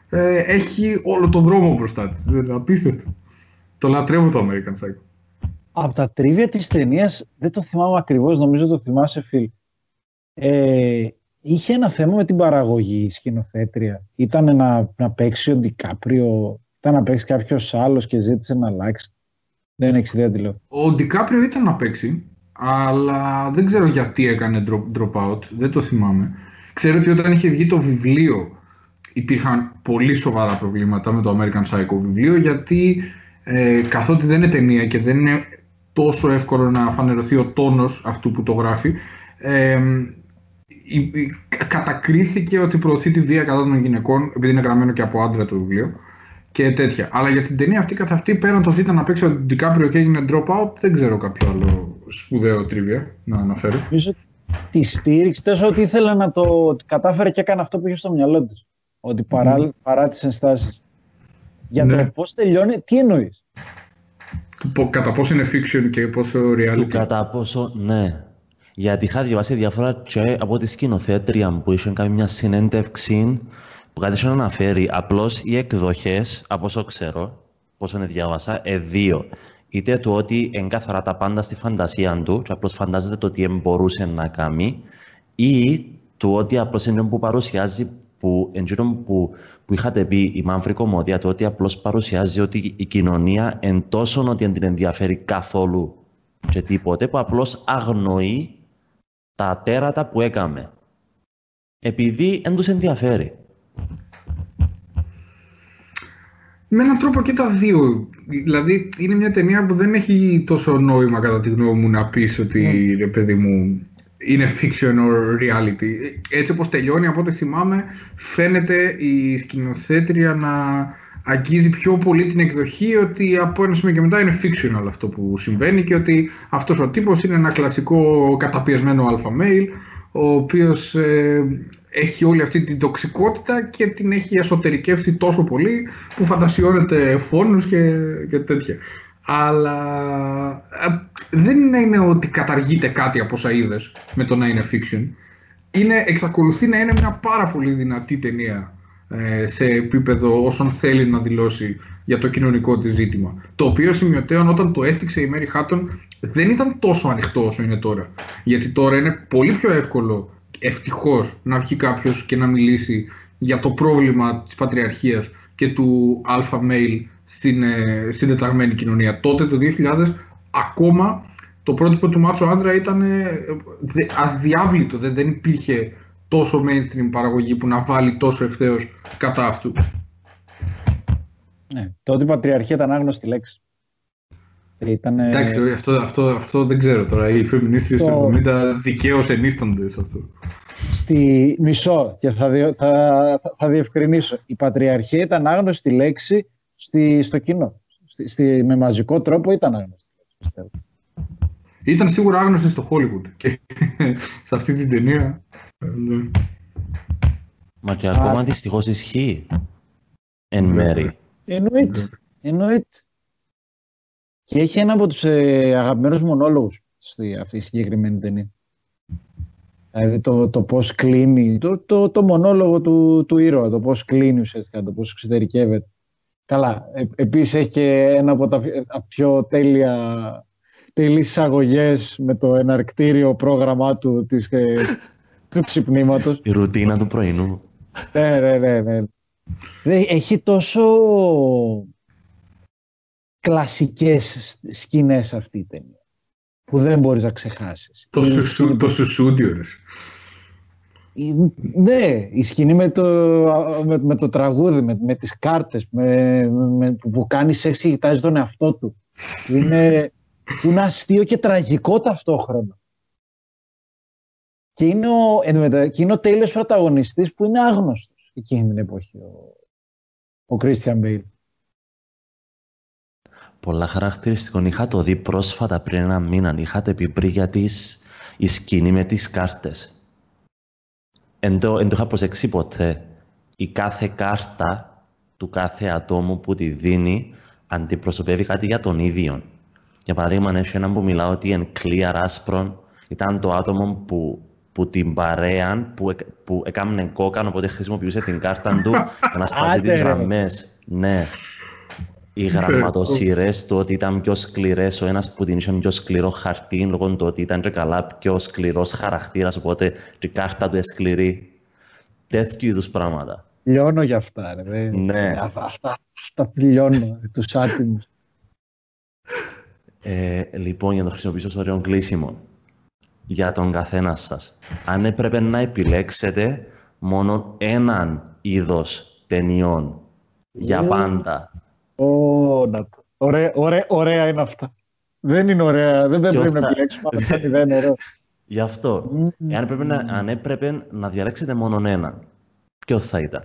ε, έχει όλο τον δρόμο μπροστά της. Είναι απίστευτο. Το λατρεύω το American Psycho. Από τα τρίβια της ταινίας, δεν το θυμάμαι ακριβώς, νομίζω το θυμάσαι, Φιλ. Ε, είχε ένα θέμα με την παραγωγή η σκηνοθέτρια. Ήταν να, να παίξει ο Ντικάπριο, ήταν να παίξει κάποιος άλλος και ζήτησε να αλλάξει. Δεν έχεις ιδέα τι λέω. Ο Ντικάπριο ήταν να παίξει, αλλά δεν ξέρω γιατί έκανε drop, drop out, δεν το θυμάμαι. Ξέρω ότι όταν είχε βγει το βιβλίο υπήρχαν πολύ σοβαρά προβλήματα με το American Psycho βιβλίο, γιατί ε, καθότι δεν είναι ταινία και δεν είναι τόσο εύκολο να φανερωθεί ο τόνος αυτού που το γράφει, ε, η, η, κατακρίθηκε ότι προωθεί τη βία κατά των γυναικών, επειδή είναι γραμμένο και από άντρα το βιβλίο και τέτοια. Αλλά για την ταινία αυτή καθ' αυτή, πέραν το ότι ήταν να παίξει ο Ντικάπριο και έγινε drop out, δεν ξέρω κάποιο άλλο σπουδαίο τρίβια να αναφέρω. Νομίζω τη στήριξη, τόσο ότι ήθελε να το κατάφερε και έκανε αυτό που είχε στο μυαλό της. Ότι παρά, mm. παρά τις ενστάσεις. Για ναι. το πώς τελειώνει, τι εννοείς? Κατά πόσο είναι fiction και πόσο reality. Του κατά πόσο, ναι. Γιατί είχα διαβάσει διάφορα και από τη σκηνοθέτρια που είχε κάνει μια συνέντευξη που κάτι να αναφέρει. Απλώς οι εκδοχές, από όσο ξέρω, πόσο είναι διάβασα, ε, δύο. Είτε του ότι εγκάθαρα τα πάντα στη φαντασία του και απλώς φαντάζεται το τι μπορούσε να κάνει, ή του ότι απλώς είναι που παρουσιάζει που, που, που είχατε πει η μαύρη κομμωδία, το ότι απλώς παρουσιάζει ότι η κοινωνία εν τόσο ότι δεν την ενδιαφέρει καθόλου και τίποτε, που απλώς αγνοεί τα τέρατα που έκαμε. Επειδή δεν τους ενδιαφέρει. Με έναν τρόπο και τα δύο. Δηλαδή, είναι μια ταινία που δεν έχει τόσο νόημα, κατά τη γνώμη μου, να πεις ότι, mm. ρε παιδί μου, είναι fiction or reality. Έτσι όπως τελειώνει, από ό,τι θυμάμαι, φαίνεται η σκηνοθέτρια να αγγίζει πιο πολύ την εκδοχή ότι από ένα σημείο και μετά είναι fictional αυτό που συμβαίνει και ότι αυτός ο τύπος είναι ένα κλασικό καταπιεσμένο alpha male, ο οποίος ε, έχει όλη αυτή την τοξικότητα και την έχει εσωτερικεύσει τόσο πολύ που φαντασιώνεται φόνους και, και τέτοια. Αλλά ε, δεν είναι ότι καταργείται κάτι από όσα είδες με το να είναι fiction. Είναι, εξακολουθεί να είναι μια πάρα πολύ δυνατή ταινία ε, σε επίπεδο όσων θέλει να δηλώσει για το κοινωνικό της ζήτημα. Το οποίο σημειωτέων όταν το έθιξε η Μέρι Χάτον δεν ήταν τόσο ανοιχτό όσο είναι τώρα. Γιατί τώρα είναι πολύ πιο εύκολο, ευτυχώς, να βγει κάποιος και να μιλήσει για το πρόβλημα της πατριαρχίας και του alpha male στην ε, συντεταγμένη κοινωνία. Τότε το δύο χιλιάδες ακόμα το πρότυπο του μάτσο άντρα ήταν ε, αδιάβλητο. Δεν, δεν υπήρχε τόσο mainstream παραγωγή που να βάλει τόσο ευθέως κατά αυτού. Ναι, τότε η πατριαρχία ήταν άγνωστη λέξη. Ήτανε... Εντάξει, αυτό, αυτό, αυτό δεν ξέρω τώρα. Οι φεμινίστριες του εβδομήντα δικαίως ενίστανται σε αυτό. Στη μισό και θα, δι... θα, θα διευκρινίσω. Η πατριαρχία ήταν άγνωστη λέξη στη... στο κοινό. Στη... Στη... Με μαζικό τρόπο ήταν άγνωστη λέξη, πιστεύω. Ήταν σίγουρα άγνωστη στο Hollywood και σε αυτή την ταινία. Μα και ακόμα δυστυχώς ισχύει εν μέρη. Εννοείται. Εννοείται. Και έχει ένα από τους ε, αγαπημένους μονόλογους στη αυτή η συγκεκριμένη ταινία. Δηλαδή το, το πώς κλείνει, το, το, το μονόλογο του, του ήρωα, το πώς κλείνει ουσιαστικά, το πώς εξωτερικεύεται. Καλά, ε, επίσης έχει και ένα από τα πιο τέλεια τελείς εισαγωγές με το εναρκτήριο πρόγραμμά του της, ε, του ξυπνήματος. Η ρουτίνα του πρωινού. Ναι, ναι, ναι, ναι. Έχει τόσο κλασικές σκηνές αυτή η ταινία που δεν μπορείς να ξεχάσεις. Το σουσούντιο. Ναι, η σκηνή με το, με, με το τραγούδι, με, με τις κάρτες με, με, που κάνει σεξ και κοιτάζει τον εαυτό του. Είναι, είναι αστείο και τραγικό ταυτόχρονα. Και είναι ο, και είναι ο τέλειος πρωταγωνιστής που είναι άγνωστος εκείνη την εποχή, ο, ο Christian Bale. Πολλά χαρακτηριστικών. Είχα το δει πρόσφατα πριν ένα μήνα. Είχατε πει πριν για τις, η σκηνή με τις κάρτες. Εν το, εν το είχα προσέξει ποτέ. Η κάθε κάρτα του κάθε ατόμου που τη δίνει αντιπροσωπεύει κάτι για τον ίδιο. Για παράδειγμα, έχει έναν που μιλά ότι είναι clear άσπρον. Ήταν το άτομο που που την παρέα που, εκ, που έκαμνε κόκκαν, οπότε χρησιμοποιούσε την κάρτα του για να σπάσει τις γραμμές. Ναι. Οι γραμματοσυρές του ότι ήταν πιο σκληρές, ο ένας που την είχε πιο σκληρό χαρτί, λόγω του ότι ήταν και καλά πιο σκληρός χαρακτήρας, οπότε η κάρτα του είναι σκληρή. Τέτοιου είδους πράγματα. Λιώνω για αυτά, ρε. Ναι. Αυτά, αυτά λιώνω, τους άτιμους. Ε, λοιπόν, για να το χρησιμοποιήσω στο ωραίο κλείσιμο. Για τον καθένα σας. Αν έπρεπε να επιλέξετε μόνο έναν είδος ταινιών για πάντα. Ω, να το. Ωραία, ωραία, ωραία είναι αυτά. Δεν είναι ωραία, δεν, δεν πρέπει θα... να επιλέξουμε, αλλά κάτι δεν είναι ωραίο. Γι' αυτό, mm. εάν έπρεπε να, αν έπρεπε να διαλέξετε μόνον έναν, ποιος θα ήταν?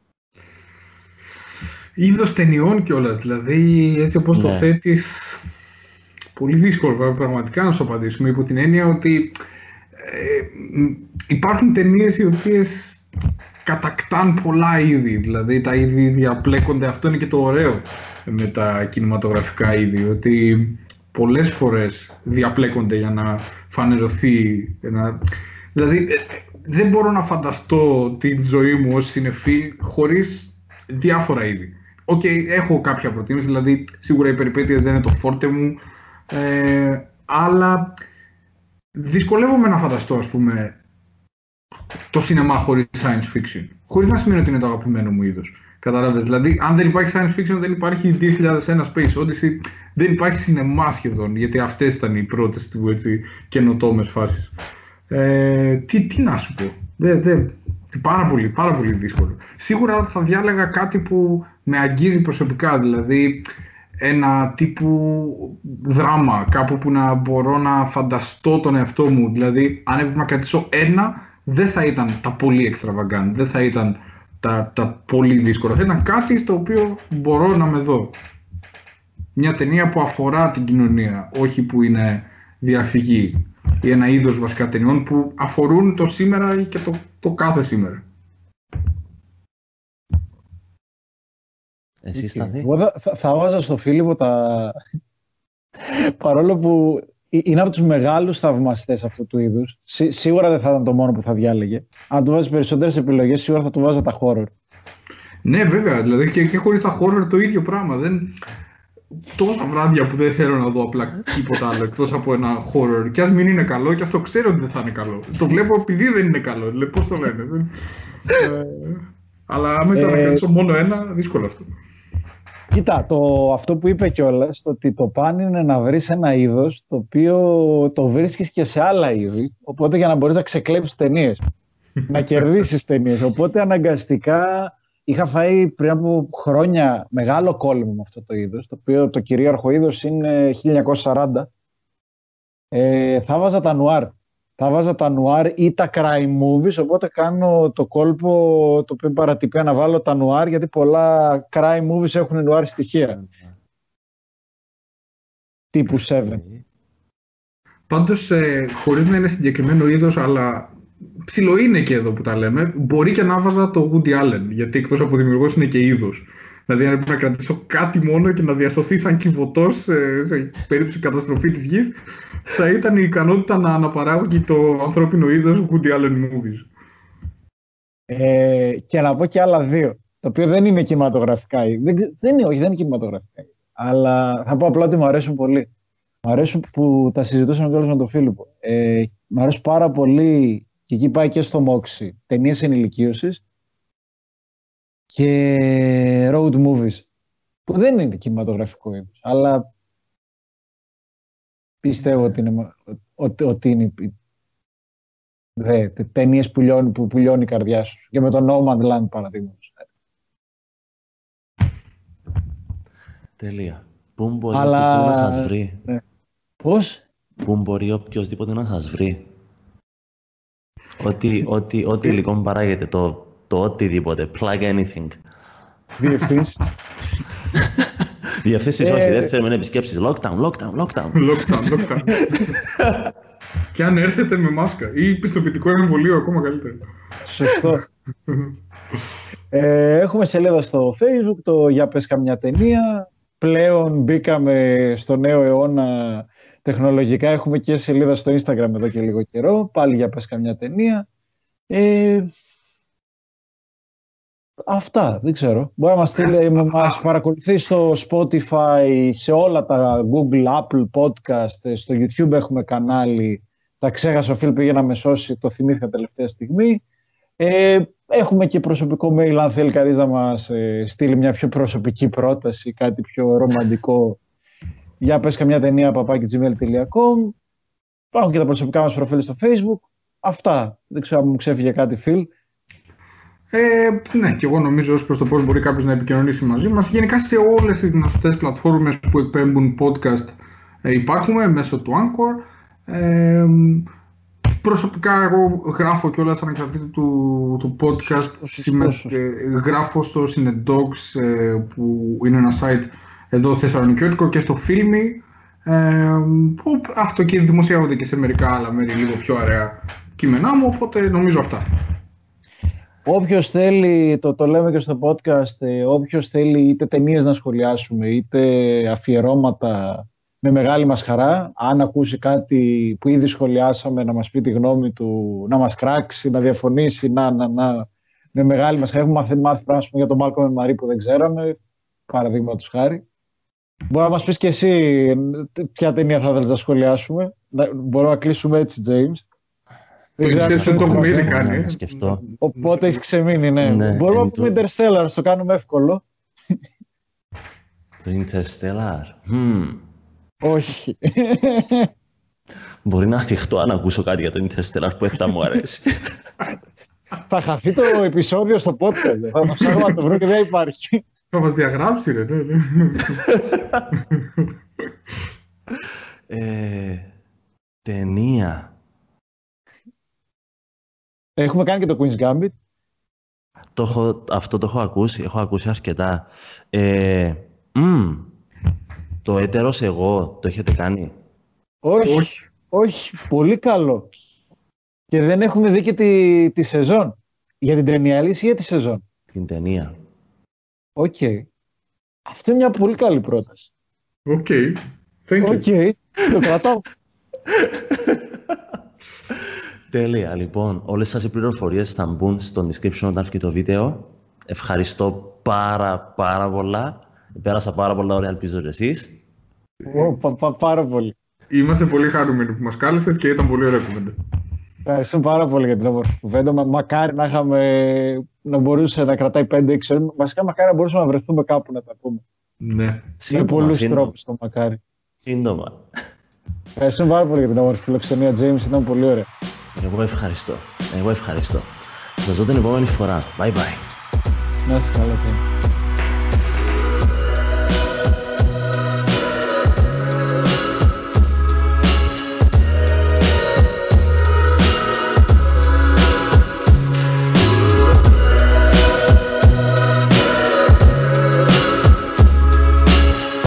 Είδος ταινιών κιόλας, δηλαδή έτσι όπως ναι. το θέτεις, πολύ δύσκολο πραγματικά να σου απαντήσουμε, υπό την έννοια ότι ε, υπάρχουν ταινίες οι οποίες κατακτάν πολλά είδη, δηλαδή τα είδη διαπλέκονται, αυτό είναι και το ωραίο με τα κινηματογραφικά είδη, ότι πολλές φορές διαπλέκονται για να φανερωθεί, να... δηλαδή δεν μπορώ να φανταστώ την ζωή μου ως συνεφίλ χωρίς διάφορα είδη. Οκ, okay, έχω κάποια προτίμηση, δηλαδή σίγουρα οι περιπέτειες δεν είναι το φόρτε μου, ε, αλλά δυσκολεύομαι να φανταστώ, ας πούμε, το σινεμά χωρίς science fiction. Χωρίς να σημαίνει ότι είναι το αγαπημένο μου είδος. Κατάλαβες, δηλαδή αν δεν υπάρχει science fiction δεν υπάρχει δύο χιλιάδες ένα Space Odyssey, δεν υπάρχει σινεμά σχεδόν, γιατί αυτές ήταν οι πρώτες του έτσι καινοτόμες φάσεις. Ε, τι, τι να σου πω, δε, δε, πάρα πολύ, πάρα πολύ δύσκολο. Σίγουρα θα διάλεγα κάτι που με αγγίζει προσωπικά, δηλαδή ένα τύπου δράμα, κάπου που να μπορώ να φανταστώ τον εαυτό μου, δηλαδή αν έπρεπε να κρατήσω ένα, δεν θα ήταν τα πολύ extravagant, δεν θα ήταν τα, τα πολύ δύσκολα, θα ήταν κάτι στο οποίο μπορώ να με δω. Μια ταινία που αφορά την κοινωνία, όχι που είναι διαφυγή, ή ένα είδος βασικά ταινιών που αφορούν το σήμερα και το, το κάθε σήμερα. Εσείς θα δει. Εγώ θα, θα, θα βάζα στο Φίλιππο τα... παρόλο που είναι από τους μεγάλους θαυμαστές αυτού του είδους, Σί, σίγουρα δεν θα ήταν το μόνο που θα διάλεγε. Αν του βάζεις περισσότερες επιλογές, σίγουρα θα του βάζα τα horror. Ναι, βέβαια, δηλαδή και, και χωρίς τα horror το ίδιο πράγμα. Δεν... Τόσα βράδια που δεν θέλω να δω απλά τίποτα άλλο εκτός από ένα horror. Και ας μην είναι καλό, και ας το ξέρω ότι δεν θα είναι καλό. Το βλέπω επειδή δεν είναι καλό. Δηλαδή, πώς το λένε. ε, αλλά αν ήταν να κρατήσω μόνο ένα, δύσκολο αυτό. Κοίτα, το, αυτό που είπε κιόλας, το ότι το παν είναι να βρεις ένα είδος το οποίο το βρίσκεις και σε άλλα είδη. Οπότε για να μπορείς να ξεκλέψεις ταινίες, να κερδίσεις ταινίες. Οπότε αναγκαστικά είχα φάει πριν από χρόνια μεγάλο κόλλημα με αυτό το είδος, το οποίο το κυρίαρχο είδος είναι χίλια εννιακόσια σαράντα. Ε, θα βάζα τα νουάρ. Θα βάζα τα νουάρ ή τα crime movies, οπότε κάνω το κόλπο το οποίο παρατυπία να βάλω τα νουάρ, γιατί πολλά crime movies έχουν νουάρ στοιχεία. Τύπου επτά. Πάντως, ε, χωρίς να είναι συγκεκριμένο είδος, αλλά ψιλο είναι και εδώ που τα λέμε, μπορεί και να βάζα το Woody Allen, γιατί εκτός από δημιουργός είναι και είδος. Δηλαδή, αν έπρεπε να κρατήσω κάτι μόνο και να διασωθεί σαν κυβωτός σε, σε περίπτωση καταστροφή της γης, θα ήταν η ικανότητα να αναπαράγει το ανθρώπινο είδος Woody Allen movies. Ε, και να πω και άλλα δύο, το οποίο δεν είναι κινηματογραφικά. Δεν, δεν είναι, όχι, δεν είναι κινηματογραφικά. Αλλά θα πω απλά ότι μου αρέσουν πολύ. Μου αρέσουν που τα συζητούσαμε κιόλας με τον Φίλιππο. Ε, μου αρέσουν πάρα πολύ, και εκεί πάει και στο Μόξι, ταινίες ενηλικίωσης και road movies, που δεν είναι κινηματογραφικό είδος, αλλά πιστεύω ότι είναι, ότι, ότι είναι δε, ταινίες που λιώνει, που, που λιώνει η καρδιά σου. Και με το No Man's Land, παραδείγματος. Τέλεια. Πού μπορεί αλλά... οποιοσδήποτε να σας βρει. Ναι. Πώς? Πού μπορεί οποιοσδήποτε να σας βρει. Ό,τι, ό,τι, ό,τι υλικό παράγεται, το, το οτιδήποτε. Plug anything. Διευθύνσεις. Διευθύνσεις, όχι, δεν θέλουμε επισκέψεις. Lockdown, lockdown, lockdown. Lockdown, lockdown. Και αν έρθετε με μάσκα ή πιστοποιητικό εμβολίο, ακόμα καλύτερα. Σωστό. ε, έχουμε σελίδα στο Facebook, το Για πες καμιά ταινία. Πλέον μπήκαμε στο νέο αιώνα τεχνολογικά. Έχουμε και σελίδα στο Instagram εδώ και λίγο καιρό. Πάλι για πες καμιά ταινία. Ε, αυτά, δεν ξέρω. Μπορεί να μας στείλει, μας παρακολουθεί στο Spotify, σε όλα τα Google, Apple Podcast, στο YouTube έχουμε κανάλι. Τα ξέχασα, ο Φίλ πήγε να με σώσει, το θυμήθηκα τελευταία στιγμή. Ε, έχουμε και προσωπικό mail, αν θέλει κανείς να μας ε, στείλει μια πιο προσωπική πρόταση, κάτι πιο ρομαντικό. Για πες καμιά ταινία, παπάκι τζι μέιλ τελεία κομ. Υπάρχουν και τα προσωπικά μας προφίλ στο Facebook. Αυτά. Δεν ξέρω αν μου ξέφυγε κάτι, Φίλ. Ε, ναι, και εγώ νομίζω ως προς το πώς μπορεί κάποιος να επικοινωνήσει μαζί μας. Γενικά σε όλες τις γνωστές πλατφόρμες που εκπέμπουν podcast ε, υπάρχουμε μέσω του Anchor. Ε, προσωπικά εγώ γράφω κιόλας ανεξαρτήτου του, του podcast. Συμμε, ε, γράφω στο Cinedogs ε, που είναι ένα site εδώ θεσσαλονικιώτικο και στο Filmy. Ε, που αυτό και δημοσιεύονται και σε μερικά άλλα μέρη λίγο πιο ωραία κείμενά μου, οπότε νομίζω αυτά. Όποιος θέλει, το, το λέμε και στο podcast, ε, όποιος θέλει είτε ταινίες να σχολιάσουμε, είτε αφιερώματα, με μεγάλη μας χαρά. Αν ακούσει κάτι που ήδη σχολιάσαμε, να μας πει τη γνώμη του, να μας κράξει, να διαφωνήσει, να, να, να, με μεγάλη μας χαρά. Έχουμε μάθει, μάθει πράγματα για τον Μάλκομ Μαρί που δεν ξέραμε, παραδείγματος χάρη. Μπορεί να μας πεις και εσύ ποια ταινία θα θέλεις να σχολιάσουμε. Μπορούμε να κλείσουμε έτσι, James. Δεν ξέρω το έχουμε ήδη κάνει. Οπότε έχει ξεμείνει, ναι. ναι Μπορούμε να πούμε το... Interstellar, το κάνουμε εύκολο. Το Interstellar. Mm. Όχι. Μπορεί να θυχτώ αν ακούσω κάτι για το Interstellar που έφτα μου αρέσει. Θα χαθεί το επεισόδιο στο podcast. Θα το ψάχνω να το βρω και δεν υπάρχει. Θα μας διαγράψει, ρε. Ναι, ναι. ε, ταινία. Έχουμε κάνει και το Queen's Gambit. Το έχω, αυτό το έχω ακούσει, έχω ακούσει αρκετά. Ε, mm, το έτερος εγώ, το έχετε κάνει? Όχι, όχι, όχι, πολύ καλό. Και δεν έχουμε δει και τη, τη σεζόν. Για την ταινία λύση ή για τη σεζόν? Την ταινία. Οκ. Okay. Αυτό είναι μια πολύ καλή πρόταση. Οκ. Okay. Thank you. Okay. Το κρατάω. Τέλεια, λοιπόν. Όλες σας οι πληροφορίες θα μπουν στο description όταν βγει το βίντεο. Ευχαριστώ πάρα πάρα πολλά. Πέρασα πάρα πολλά ωραία, ελπίζω και εσείς. Oh, πα, πα, πάρα πολύ. Είμαστε πολύ χαρούμενοι που μας κάλεσες και ήταν πολύ ωραία κουβέντα. Ευχαριστώ πάρα πολύ για την όμορφη κουβέντα. Μα, μακάρι να είχαμε, να μπορούσε να κρατάει πέντε έξι ώρες. Βασικά, μακάρι να μπορούσαμε να βρεθούμε κάπου να τα πούμε. Ναι. Με πολλούς τρόπους το μακάρι. Σύντομα. Ευχαριστώ πάρα πολύ για την όμορφη φιλοξενία, James. Ήταν πολύ ωραία. Εγώ ευχαριστώ. Εγώ ευχαριστώ. Θα σας δω την επόμενη φορά. Bye bye. Να είσαι καλά.